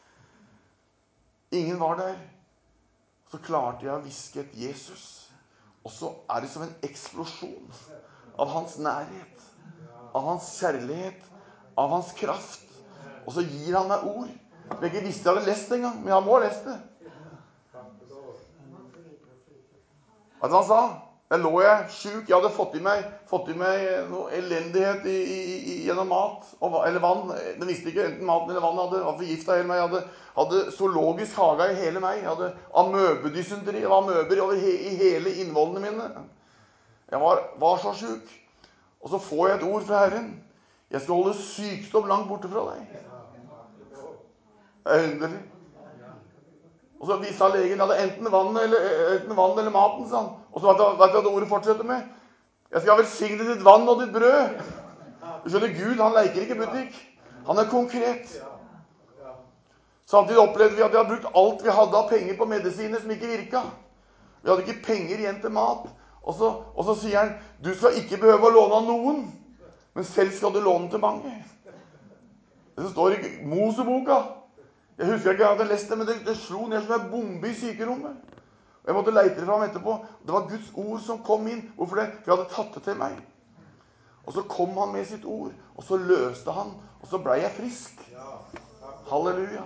Ingen var der. Så klarte jeg å hviske et Jesus. Og så er det som en eksplosjon av hans nærhet, av hans kjærlighet, av hans kraft. Og så gir han meg ord. Jeg ikke visste jeg hadde lest det engang, men han må ha lest det. Vet du hva han sa? Der lå jeg syk. Jeg hadde fått i meg, fått i meg noe elendighet i, i, i, gjennom mat, og, eller vann. Jeg visste ikke, enten maten eller vann hadde, var forgiftet hele meg. Jeg hadde, hadde zoologisk hage i hele meg. Jeg hadde amøbedysenteri, det var amøber over he, i hele innvollene mine. Jeg var, var så syk. Og så får jeg et ord fra Herren. Jeg skal holde sykdom langt borte fra deg. Det er underlig. Og så sa legen, ja, det er enten vann eller, enten vann eller maten, sa han. Og så vet du hva det ordet fortsetter med? Jeg skal velsigne ditt vann og ditt brød. Du skjønner, Gud, han leker ikke butikk. Han er konkret. Samtidig opplevde vi at vi hadde brukt alt vi hadde av penger på medisiner som ikke virka. Vi hadde ikke penger igjen til mat. Og så, og så sier han, du skal ikke behøve å låne av noen, men selv skal du låne til mange. Det som står i Moseboka. Jeg husker ikke at jeg hadde lest det, men det, det slo ned som en bombe i sykerommet. Og jeg måtte leite det fram etterpå. Det var Guds ord som kom inn. Hvorfor det? For jeg hadde tatt det til meg. Og så kom han med sitt ord, og så løste han, og så ble jeg frisk. Halleluja.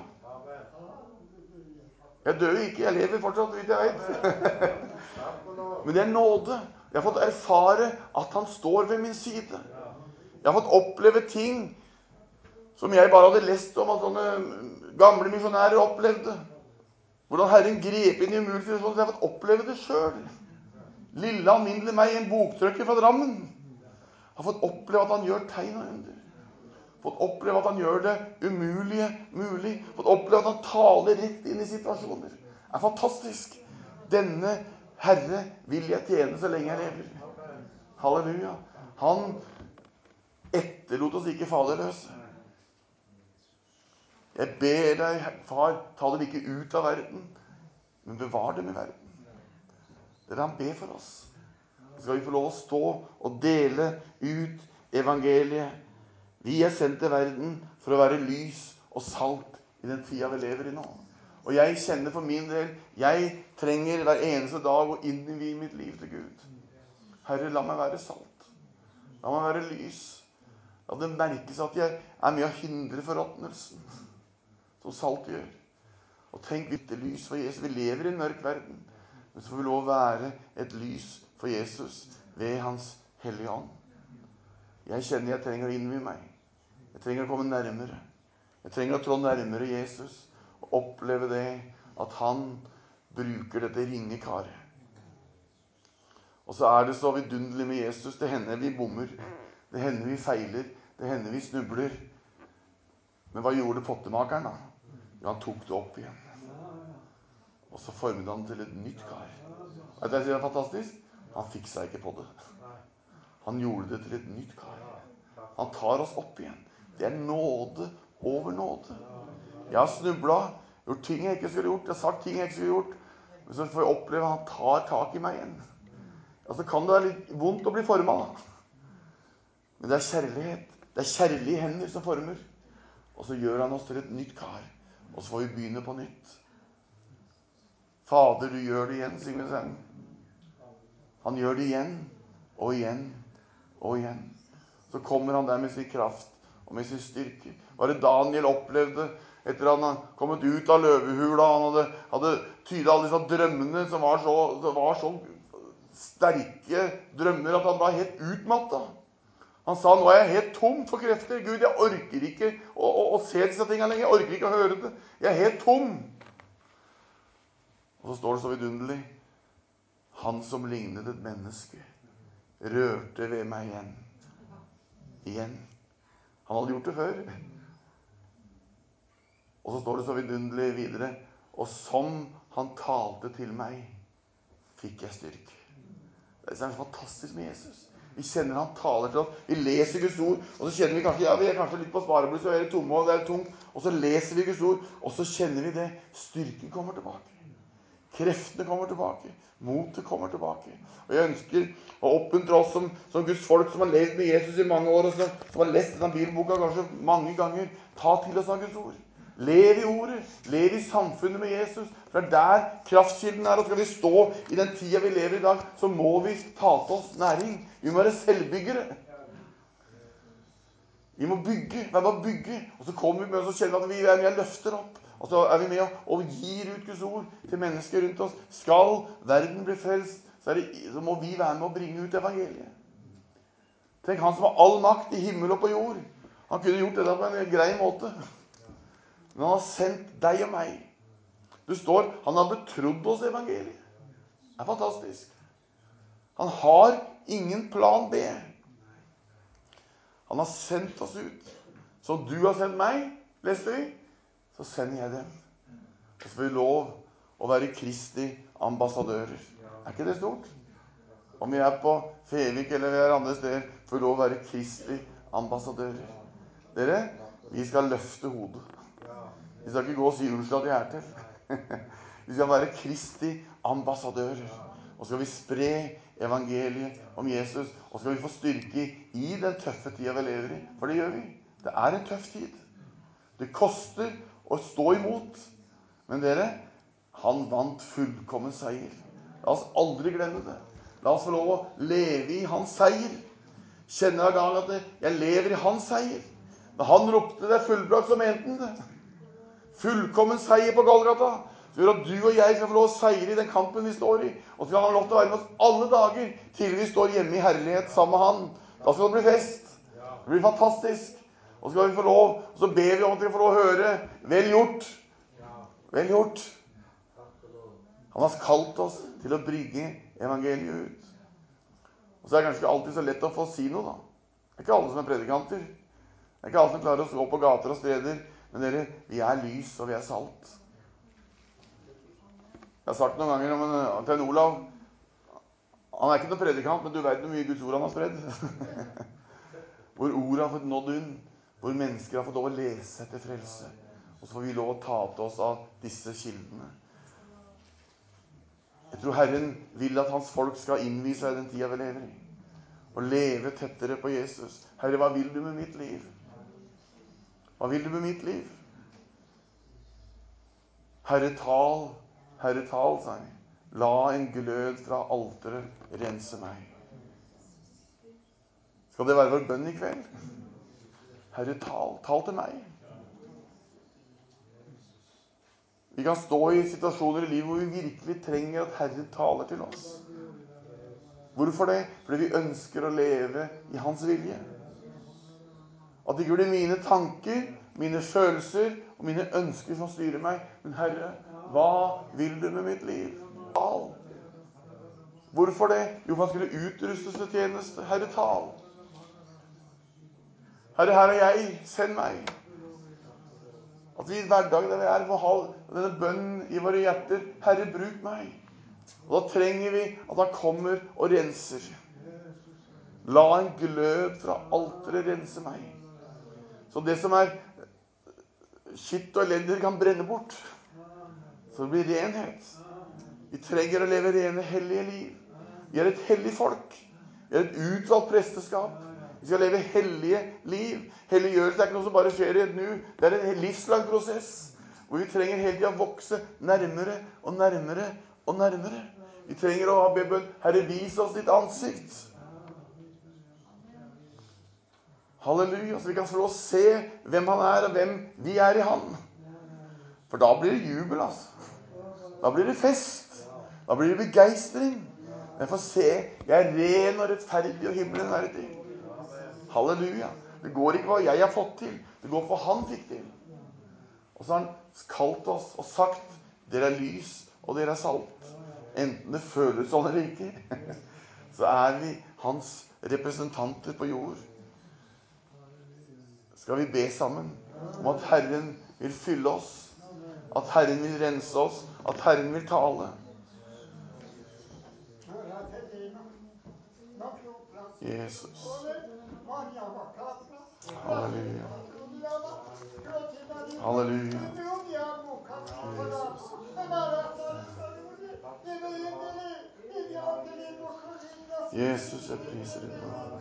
Jeg dør ikke, jeg lever fortsatt, vidt jeg vet. Men det er nåde. Jeg har fått erfare at han står ved min side. Jeg har fått oppleve ting som jeg bare hadde lest om at sånne gamle misjonærer opplevde. Hvordan Herren grep inn i umulige situasjoner. Jeg har fått oppleve det selv. Lille alminnelig meg, en boktrykker fra Drammen, har fått oppleve at han gjør tegn og under. Fått oppleve at han gjør det umulige mulig. Fått oppleve at han taler rett inn i situasjoner. Det er fantastisk. Denne Herre vil jeg tjene så lenge jeg lever. Halleluja. Han etterlot oss ikke faderløse. Jeg ber deg, far, ta dem ikke ut av verden, men bevar dem i verden. Det er det han ber for oss. Så skal vi få lov å stå og dele ut evangeliet. Vi er sendt til verden for å være lys og salt i den tida vi lever i nå. Og jeg kjenner for min del, jeg trenger hver eneste dag å innvie mitt liv til Gud. Herre, la meg være salt. La meg være lys. La det merkes at jeg er med å hindre forråtnelsen, som salt gjør. Og tenk litt lys for Jesus. Vi lever i en mørk verden, men så får vi lov å være et lys for Jesus ved hans hellige ånd. Jeg kjenner jeg trenger å innvie meg. Jeg trenger å komme nærmere. Jeg trenger å trå nærmere Jesus og oppleve det at han bruker dette ringekaret. Og så er det så vidunderlig med Jesus. Det hender vi bommer. Det hender vi feiler. Det hender vi snubler. Men hva gjorde pottemakeren da? Jo, han tok det opp igjen. Og så formet han til et nytt kar. Er det det er fantastisk? Han fiksa ikke på det. Han gjorde det til et nytt kar. Han tar oss opp igjen. Det er nåde over nåde. Jeg har snublet, gjort ting jeg ikke skulle gjort. Jeg har sagt ting jeg ikke skulle gjort. Men så får jeg oppleve at han tar tak i meg igjen. Altså kan det være litt vondt å bli formet. Men det er kjærlighet. Det er kjærlige hender som former. Og så gjør han oss til et nytt kar. Og så får vi begynne på nytt. Fader, du gjør det igjen, synger vi sang. Han gjør det igjen, og igjen, og igjen. Så kommer han der med sin kraft, og med sin styrke. Hva er det Daniel opplevde etter at han hadde kommet ut av løvehula? Han hadde, hadde tydet alle disse drømmene som var så, som var så sterke drømmer at han var helt utmattet. Han sa, nå er jeg helt tom for krefter. Gud, jeg orker ikke å, å, å se disse tingene lenger. Jeg orker ikke å høre det. Jeg er helt tom. Og så står det så vidunderlig. Han som lignet et menneske, rørte ved meg igjen. Igjen. Han hadde gjort det før. Og så står det så vidunderlig videre. Og som han talte til meg, fikk jeg styrke. Det er så fantastisk med Jesus. Vi kjenner han taler til oss. Vi leser Guds ord, og så kjenner vi kanskje, ja, vi er kanskje litt på sparebluss, og vi er tomme, og det er tungt. Og så leser vi Guds ord, og så kjenner vi det. Styrken kommer tilbake. Kreftene kommer tilbake. Motet kommer tilbake. Og jeg ønsker å oppmuntre oss som, som Guds folk, som har levd med Jesus i mange år, og som, som har lest denne bibelboka kanskje mange ganger. Ta til oss av Guds ord. Lev i ordet. Lev i samfunnet med Jesus. For det er der kraftkilden er. Og skal vi stå i den tida vi lever i dag, så må vi ta til oss næring. Vi må være selvbyggere. Vi må bygge. Være med å bygge. Og så kommer vi med, og så kjenner vi at vi er med og løfter opp. Og så er vi med og gir ut Guds ord til mennesker rundt oss. Skal verden bli frelst, så, er det, så må vi være med å bringe ut evangeliet. Tenk, han som har all makt i himmel og på jord. Han kunne gjort det på en grei måte. Men han har sendt deg og meg. Det står, han har betrodd oss evangeliet. Det er fantastisk. Han har ingen plan B. Han har sendt oss ut. Så du har sendt meg, leste vi, så sender jeg dem. Og så får vi lov å være Kristi ambassadører. Er ikke det stort? Om vi er på Fevik eller vi er andre steder, får vi lov å være Kristi ambassadører. Dere, vi skal løfte hodet. Vi skal ikke gå og si unnskyld at jeg er til. Vi skal være Kristi ambassadører. Og så skal vi spre evangeliet om Jesus. Og så skal vi få styrke i den tøffe tida vi lever i. For det gjør vi. Det er en tøff tid. Det koster å stå imot. Men dere, han vant fullkommen seier. La oss aldri glemme det. La oss få lov å leve i hans seier. Kjenner hver dag at jeg lever i hans seier. Når han ropte det fullbrakt, så mente han det. Fullkommen seier på Golgata. Så gjør at du og jeg skal få lov å seire i den kampen vi står i. Og så skal han lov til å være med oss alle dager til vi står hjemme i herlighet sammen med han. Da skal det bli fest. Det blir fantastisk. Og så skal vi få lov, og så ber vi om at vi får lov å høre. Vel gjort. Vel gjort. Han har kalt oss til å brygge evangeliet ut. Og så er det kanskje ikke alltid så lett å få si noe da. Det er ikke alle som er predikanter. Det er ikke alle som klarer å gå på gater og streder. Men dere, vi er lys og vi er salt. Jeg har sagt noen ganger om en, til en Olav. Han er ikke noen predikant, men du vet hvor mye Guds ord han har spredd. Hvor ordet har fått nådd unn. Hvor mennesker har fått lov å lese etter frelse. Og så får vi lov å ta til oss av disse kildene. Jeg tror Herren vil at hans folk skal innvie seg i den tida vi lever i. Og leve tettere på Jesus. Herre, hva vil du med mitt liv? Hva vil du med mitt liv? Herre, tal, Herre, tal, sa han. La en glød fra alteret rense meg. Skal det være vår bønn i kveld? Herre, tal, tal til meg. Vi kan stå i situasjoner i livet hvor vi virkelig trenger at Herren taler til oss. Hvorfor det? Fordi vi ønsker å leve i hans vilje. At det ikke blir mine tanker, mine følelser og mine ønsker som styrer meg. Men Herre, hva vil du med mitt liv? Tal. Hvorfor det? Jo, for han skulle utrustes til tjeneste. Herre, tal. Herre, her er jeg, send meg. At vi i hverdagen der vi er, må ha denne bønnen i våre hjerter. Herre, bruk meg. Og da trenger vi at han kommer og renser. La en glød fra alteret rense meg. Så det som er skitt og elendig kan brenne bort. Så det blir renhet. Vi trenger å leve rene, hellige liv. Vi er et hellig folk. Vi er et utvalgt presteskap. Vi skal leve hellige liv. Helliggjørelse er ikke noe som bare skjer i et nu. Det er en livslang prosess, hvor vi trenger hele tiden å vokse nærmere og nærmere og nærmere. Vi trenger å ha bønn. Herre, vis oss ditt ansikt. Halleluja, så vi kan få lov å se hvem han er, og hvem vi er i han. For da blir det jubel, altså. Da blir det fest. Da blir det begeistring. Jeg får se, jeg er ren og rettferdig, og himmelen er verdig. Halleluja. Det går ikke hva jeg har fått til. Det går på hva han fikk til. Og så har han kalt oss og sagt, dere er lys og dere er salt. Enten det føles sånn eller ikke, så er vi hans representanter på jord. Skal vi be sammen om at Herren vil fylle oss, at Herren vil rense oss, at Herren vil tale. Jesus. Halleluja. Halleluja. Jesus. Jesus, jeg priser ditt navn.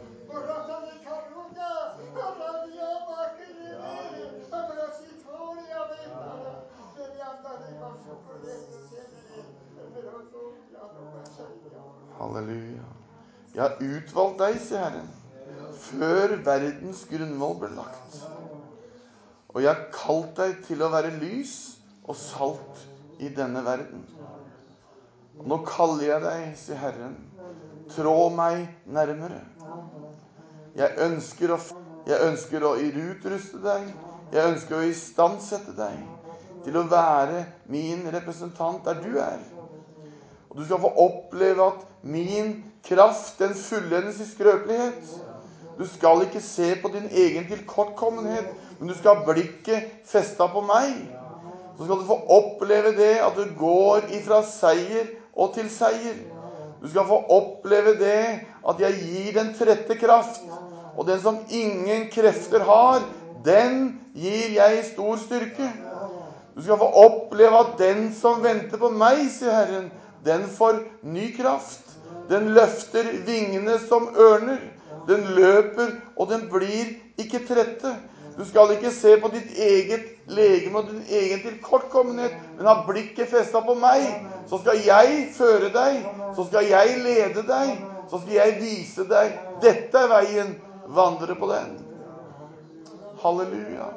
Halleluja. Jeg har utvalgt deg, sier Herren, før verdens grunnvoll ble lagt. Og jeg har kalt deg til å være lys og salt i denne verden. Og nå kaller jeg deg, sier Herren, trå meg nærmere. Jeg ønsker å, jeg ønsker å utruste deg. Jeg ønsker å istandsette deg til å være min representant der du er. Og du skal få oppleve at min kraft, den fullendes i skrøpelighet. Du skal ikke se på din egen tilkortkommenhet, men du skal ha blikket festet på meg. Så skal du få oppleve det at du går ifra seier og til seier. Du skal få oppleve det at jeg gir den trette kraft, og den som ingen krefter har, den gir jeg stor styrke. Du skal få oppleve at den som venter på meg, sier Herren, den får ny kraft. Den løfter vingene som ørner. Den løper, og den blir ikke trette. Du skal ikke se på ditt eget legeme og din egen tilkortkommenhet, men ha blikket festet på meg. Så skal jeg føre deg, så skal jeg lede deg, så skal jeg vise deg. Dette er veien, vandre på den. Halleluja.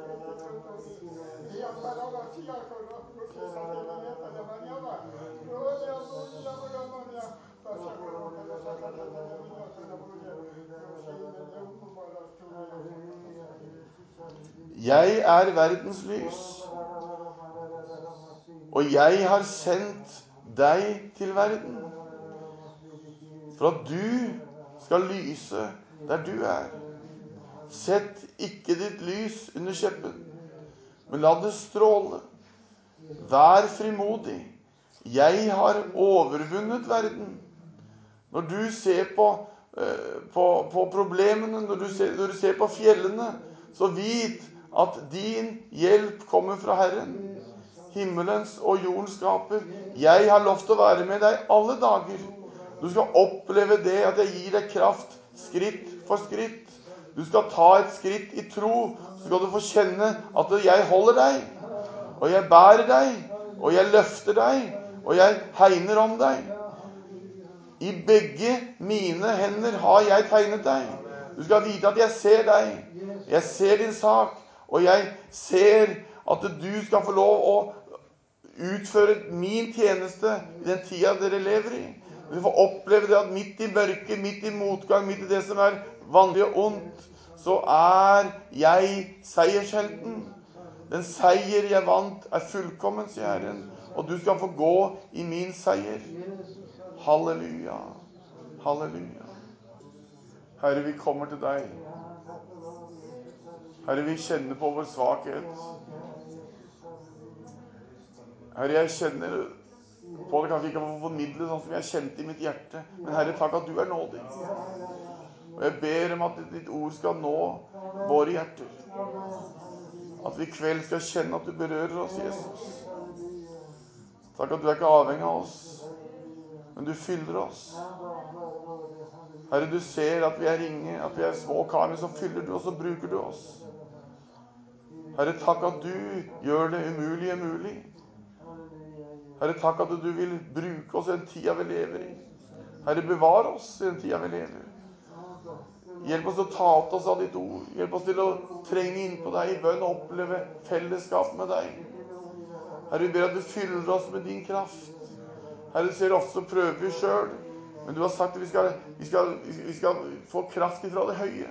Jeg er verdens lys, og jeg har sendt deg til verden, for at du skal lyse der du er. Sett ikke ditt lys under kjeppen, men la det stråle. Vær frimodig. Jeg har overvunnet verden. Når du ser på, på, på problemene, når du, ser, når du ser på fjellene, så vit at din hjelp kommer fra Herren. Himmelens og jordens skaper. Jeg har lov til å være med deg alle dager. Du skal oppleve det at jeg gir deg kraft, skritt for skritt. Du skal ta et skritt i tro, så skal du få kjenne at jeg holder deg, og jeg bærer deg, og jeg løfter deg, og jeg hegner om deg. I begge mine hender har jeg tegnet deg. Du skal vite at jeg ser deg. Jeg ser din sak. Og jeg ser at du skal få lov å utføre min tjeneste i den tida dere lever i. Du får oppleve det at midt i mørke, midt i motgang, midt i det som er vanlig og ondt, så er jeg seiershelten. Den seier jeg vant er fullkommen, sier Herren. Og du skal få gå i min seier. Halleluja. Halleluja. Herre, vi kommer til deg. Herre, vi kjenner på vår svakhet. Herre, jeg kjenner på det, kanskje ikke å få formidle sånn som jeg kjente i mitt hjerte. Men Herre, takk at du er nådig. Og jeg ber om at ditt ord skal nå våre hjerter. At vi i kveld skal kjenne at du berører oss, Jesus. Takk at du er ikke avhengig av oss, men du fyller oss. Herre, du ser at vi er ringe, at vi er små kar, men så fyller du oss og bruker du oss. Herre, takk at du gjør det umulige mulig. Herre, takk at du vil bruke oss i den tida vi lever i. Herre, bevar oss i den tida vi lever i. Hjelp oss å ta til oss av ditt ord. Hjelp oss til å trenge inn på deg i bønn og oppleve fellesskap med deg. Herre, vi ber at du fyller oss med din kraft. Herre, du ser ofte så prøver vi selv. Men du har sagt at vi skal, vi skal, vi skal få kraft ifra det høye.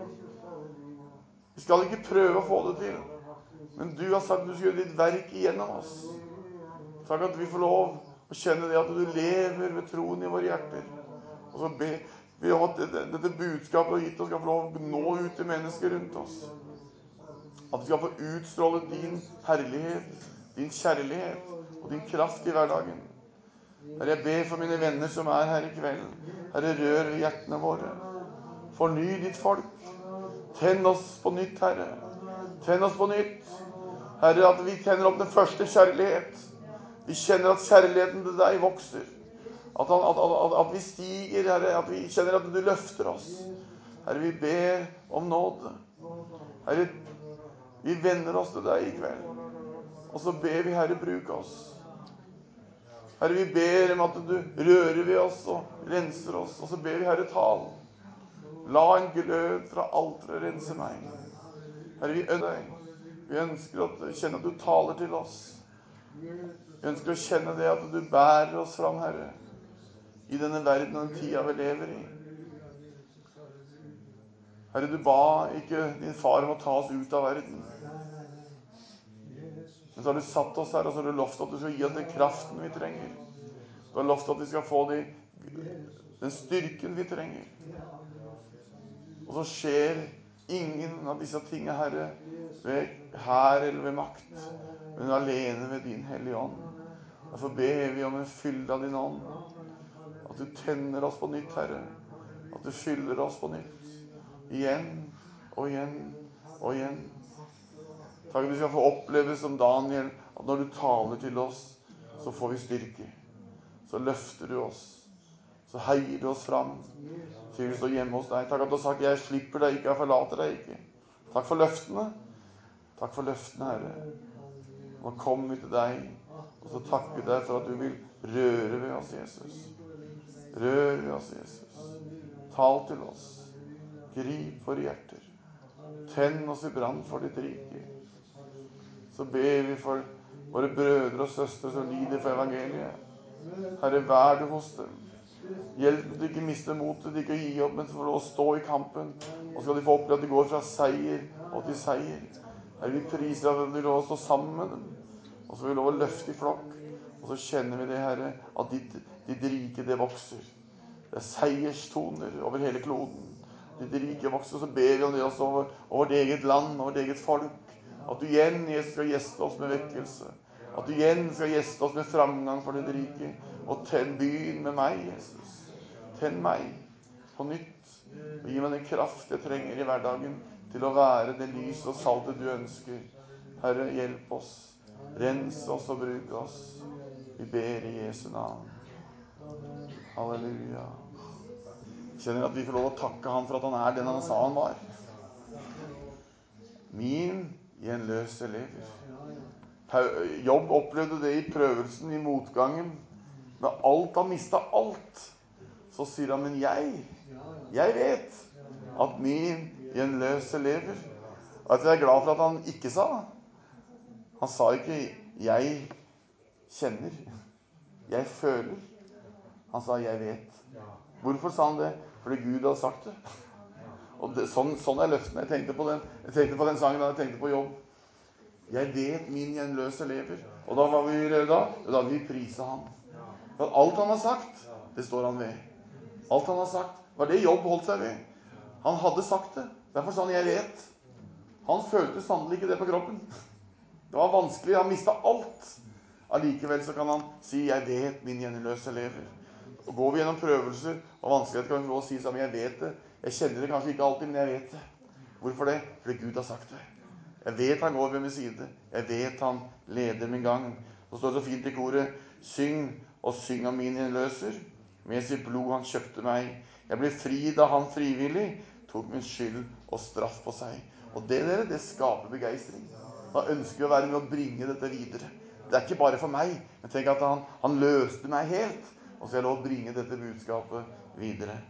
Vi skal ikke prøve å få det til. Men du har sagt at du skal gjøre ditt verk igjennom oss. Takk at vi får lov å kjenne det at du lever ved troen i våre hjerter. Og så be vi om at dette budskapet du har gitt oss skal få lov å nå ut til mennesker rundt oss. At vi skal få utstråle din herlighet, din kjærlighet og din kraft i hverdagen. Herre, jeg ber for mine venner som er her i kveld. Herre, rør ved hjertene våre. Forny ditt folk. Tenn oss på nytt, Herre. Tenn oss på nytt. Herre, at vi tenner opp den første kjærlighet. Vi kjenner at kjærligheten til deg vokser. At, at, at, at vi stiger, Herre. At vi kjenner at du løfter oss. Herre, vi ber om nåde. Herre, vi vender oss til deg i kveld. Og så ber vi, Herre, bruke oss. Herre, vi ber om at du rører ved oss og renser oss. Og så ber vi, Herre, tal. La en glød fra alteret rense meg. Herre, vi ønsker deg. Vi ønsker å kjenne at du taler til oss. Vi ønsker å kjenne det at du bærer oss fram, Herre, i denne verden og den tida vi lever i. Herre, du ba ikke din far om å ta oss ut av verden. Men så har du satt oss her, og så har du lovt at du skal gi oss den kraften vi trenger. Du har lovt at vi skal få de, den styrken vi trenger. Og så skjer ingen av disse tingene, Herre, ved her eller ved makt, men alene ved din hellige ånd. Derfor ber vi om en fylle av din ånd. At du tenner oss på nytt, Herre. At du fyller oss på nytt. Igjen og igjen og igjen. Takk at vi skal få oppleve som Daniel, at når du taler til oss, så får vi styrke. Så løfter du oss. Så heier du oss fram. Sier du står hjemme hos deg. Takk at du har sagt, jeg slipper deg ikke, jeg forlater deg ikke. Takk for løftene. Takk for løftene, Herre. Nå kommer vi til deg, og så takker vi deg for at du vil røre ved oss, Jesus. Rør ved oss, Jesus. Tal til oss. Grip våre hjerter. Tenn oss i brann for ditt rike. Så ber vi for våre brødre og søstre som lider for evangeliet. Herre, vær du hos dem. Hjelp dem til ikke miste motet, til ikke å gi opp, men for å stå i kampen. Og skal de få oppleve at de går fra seier og til seier. Herre, vi priser at vi lov å stå sammen med dem. Og så vil vi lov å løfte i flokk. Og så kjenner vi det, Herre, at ditt, ditt rike, det vokser. Det er seierstoner over hele kloden. Ditt rike vokser, så ber vi om det også over, over det eget land, over det eget folk. At du igjen, Jesus, skal gjeste oss med vekkelse. At du igjen skal gjeste oss med framgang for ditt rike. Og tenn byen med meg, Jesus. Tenn meg på nytt. Og gi meg den kraft jeg trenger i hverdagen til å være det lys og saltet du ønsker. Herre, hjelp oss. Rens oss og bruk oss. Vi ber i Jesu navn. Halleluja. Kjenner at vi får lov å takke han for at han er den han sa han var. Min gjenløse lever. Jobb opplevde det i prøvelsen, i motgangen. Med alt han mistet alt, så sier han, men jeg, jeg vet at min gjenløse lever. Og jeg er glad for at han ikke sa. Han sa ikke, jeg kjenner, jeg føler. Han sa, jeg vet. Hvorfor sa han det? Fordi Gud hadde sagt det. Og det, sånn, sånn er løftene. Jeg tenkte på den, jeg tenkte på den sangen da jeg tenkte på jobb. Jeg vet min gjenløse lever. Og da var vi gjøre da? Da vi prisa ham. For alt han har sagt, det står han ved. Alt han har sagt, var det Jobb holdt seg ved. Han hadde sagt det. Derfor sa han, jeg vet. Han følte sannelig ikke det på kroppen. Det var vanskelig, han mistet alt. Allikevel så kan han si, jeg vet min gjenløse lever. Og går vi gjennom prøvelser og vanskeligheter, kan vi gå og si sammen, jeg vet det. Jeg kjenner det kanskje ikke alltid, men jeg vet det. Hvorfor det? Fordi Gud har sagt det. Jeg vet han går ved min side. Jeg vet han leder min gang. Så står det så fint i koret, syng og syng av min gjenløser. Med sitt blod han kjøpte meg. Jeg ble fri da han frivillig tok min skyld og straff på seg. Og det dere, det skaper begeistring. Da ønsker vi å være med å bringe dette videre. Det er ikke bare for meg, men tenk at han, han løste meg helt. Og så er det å bringe dette budskapet videre.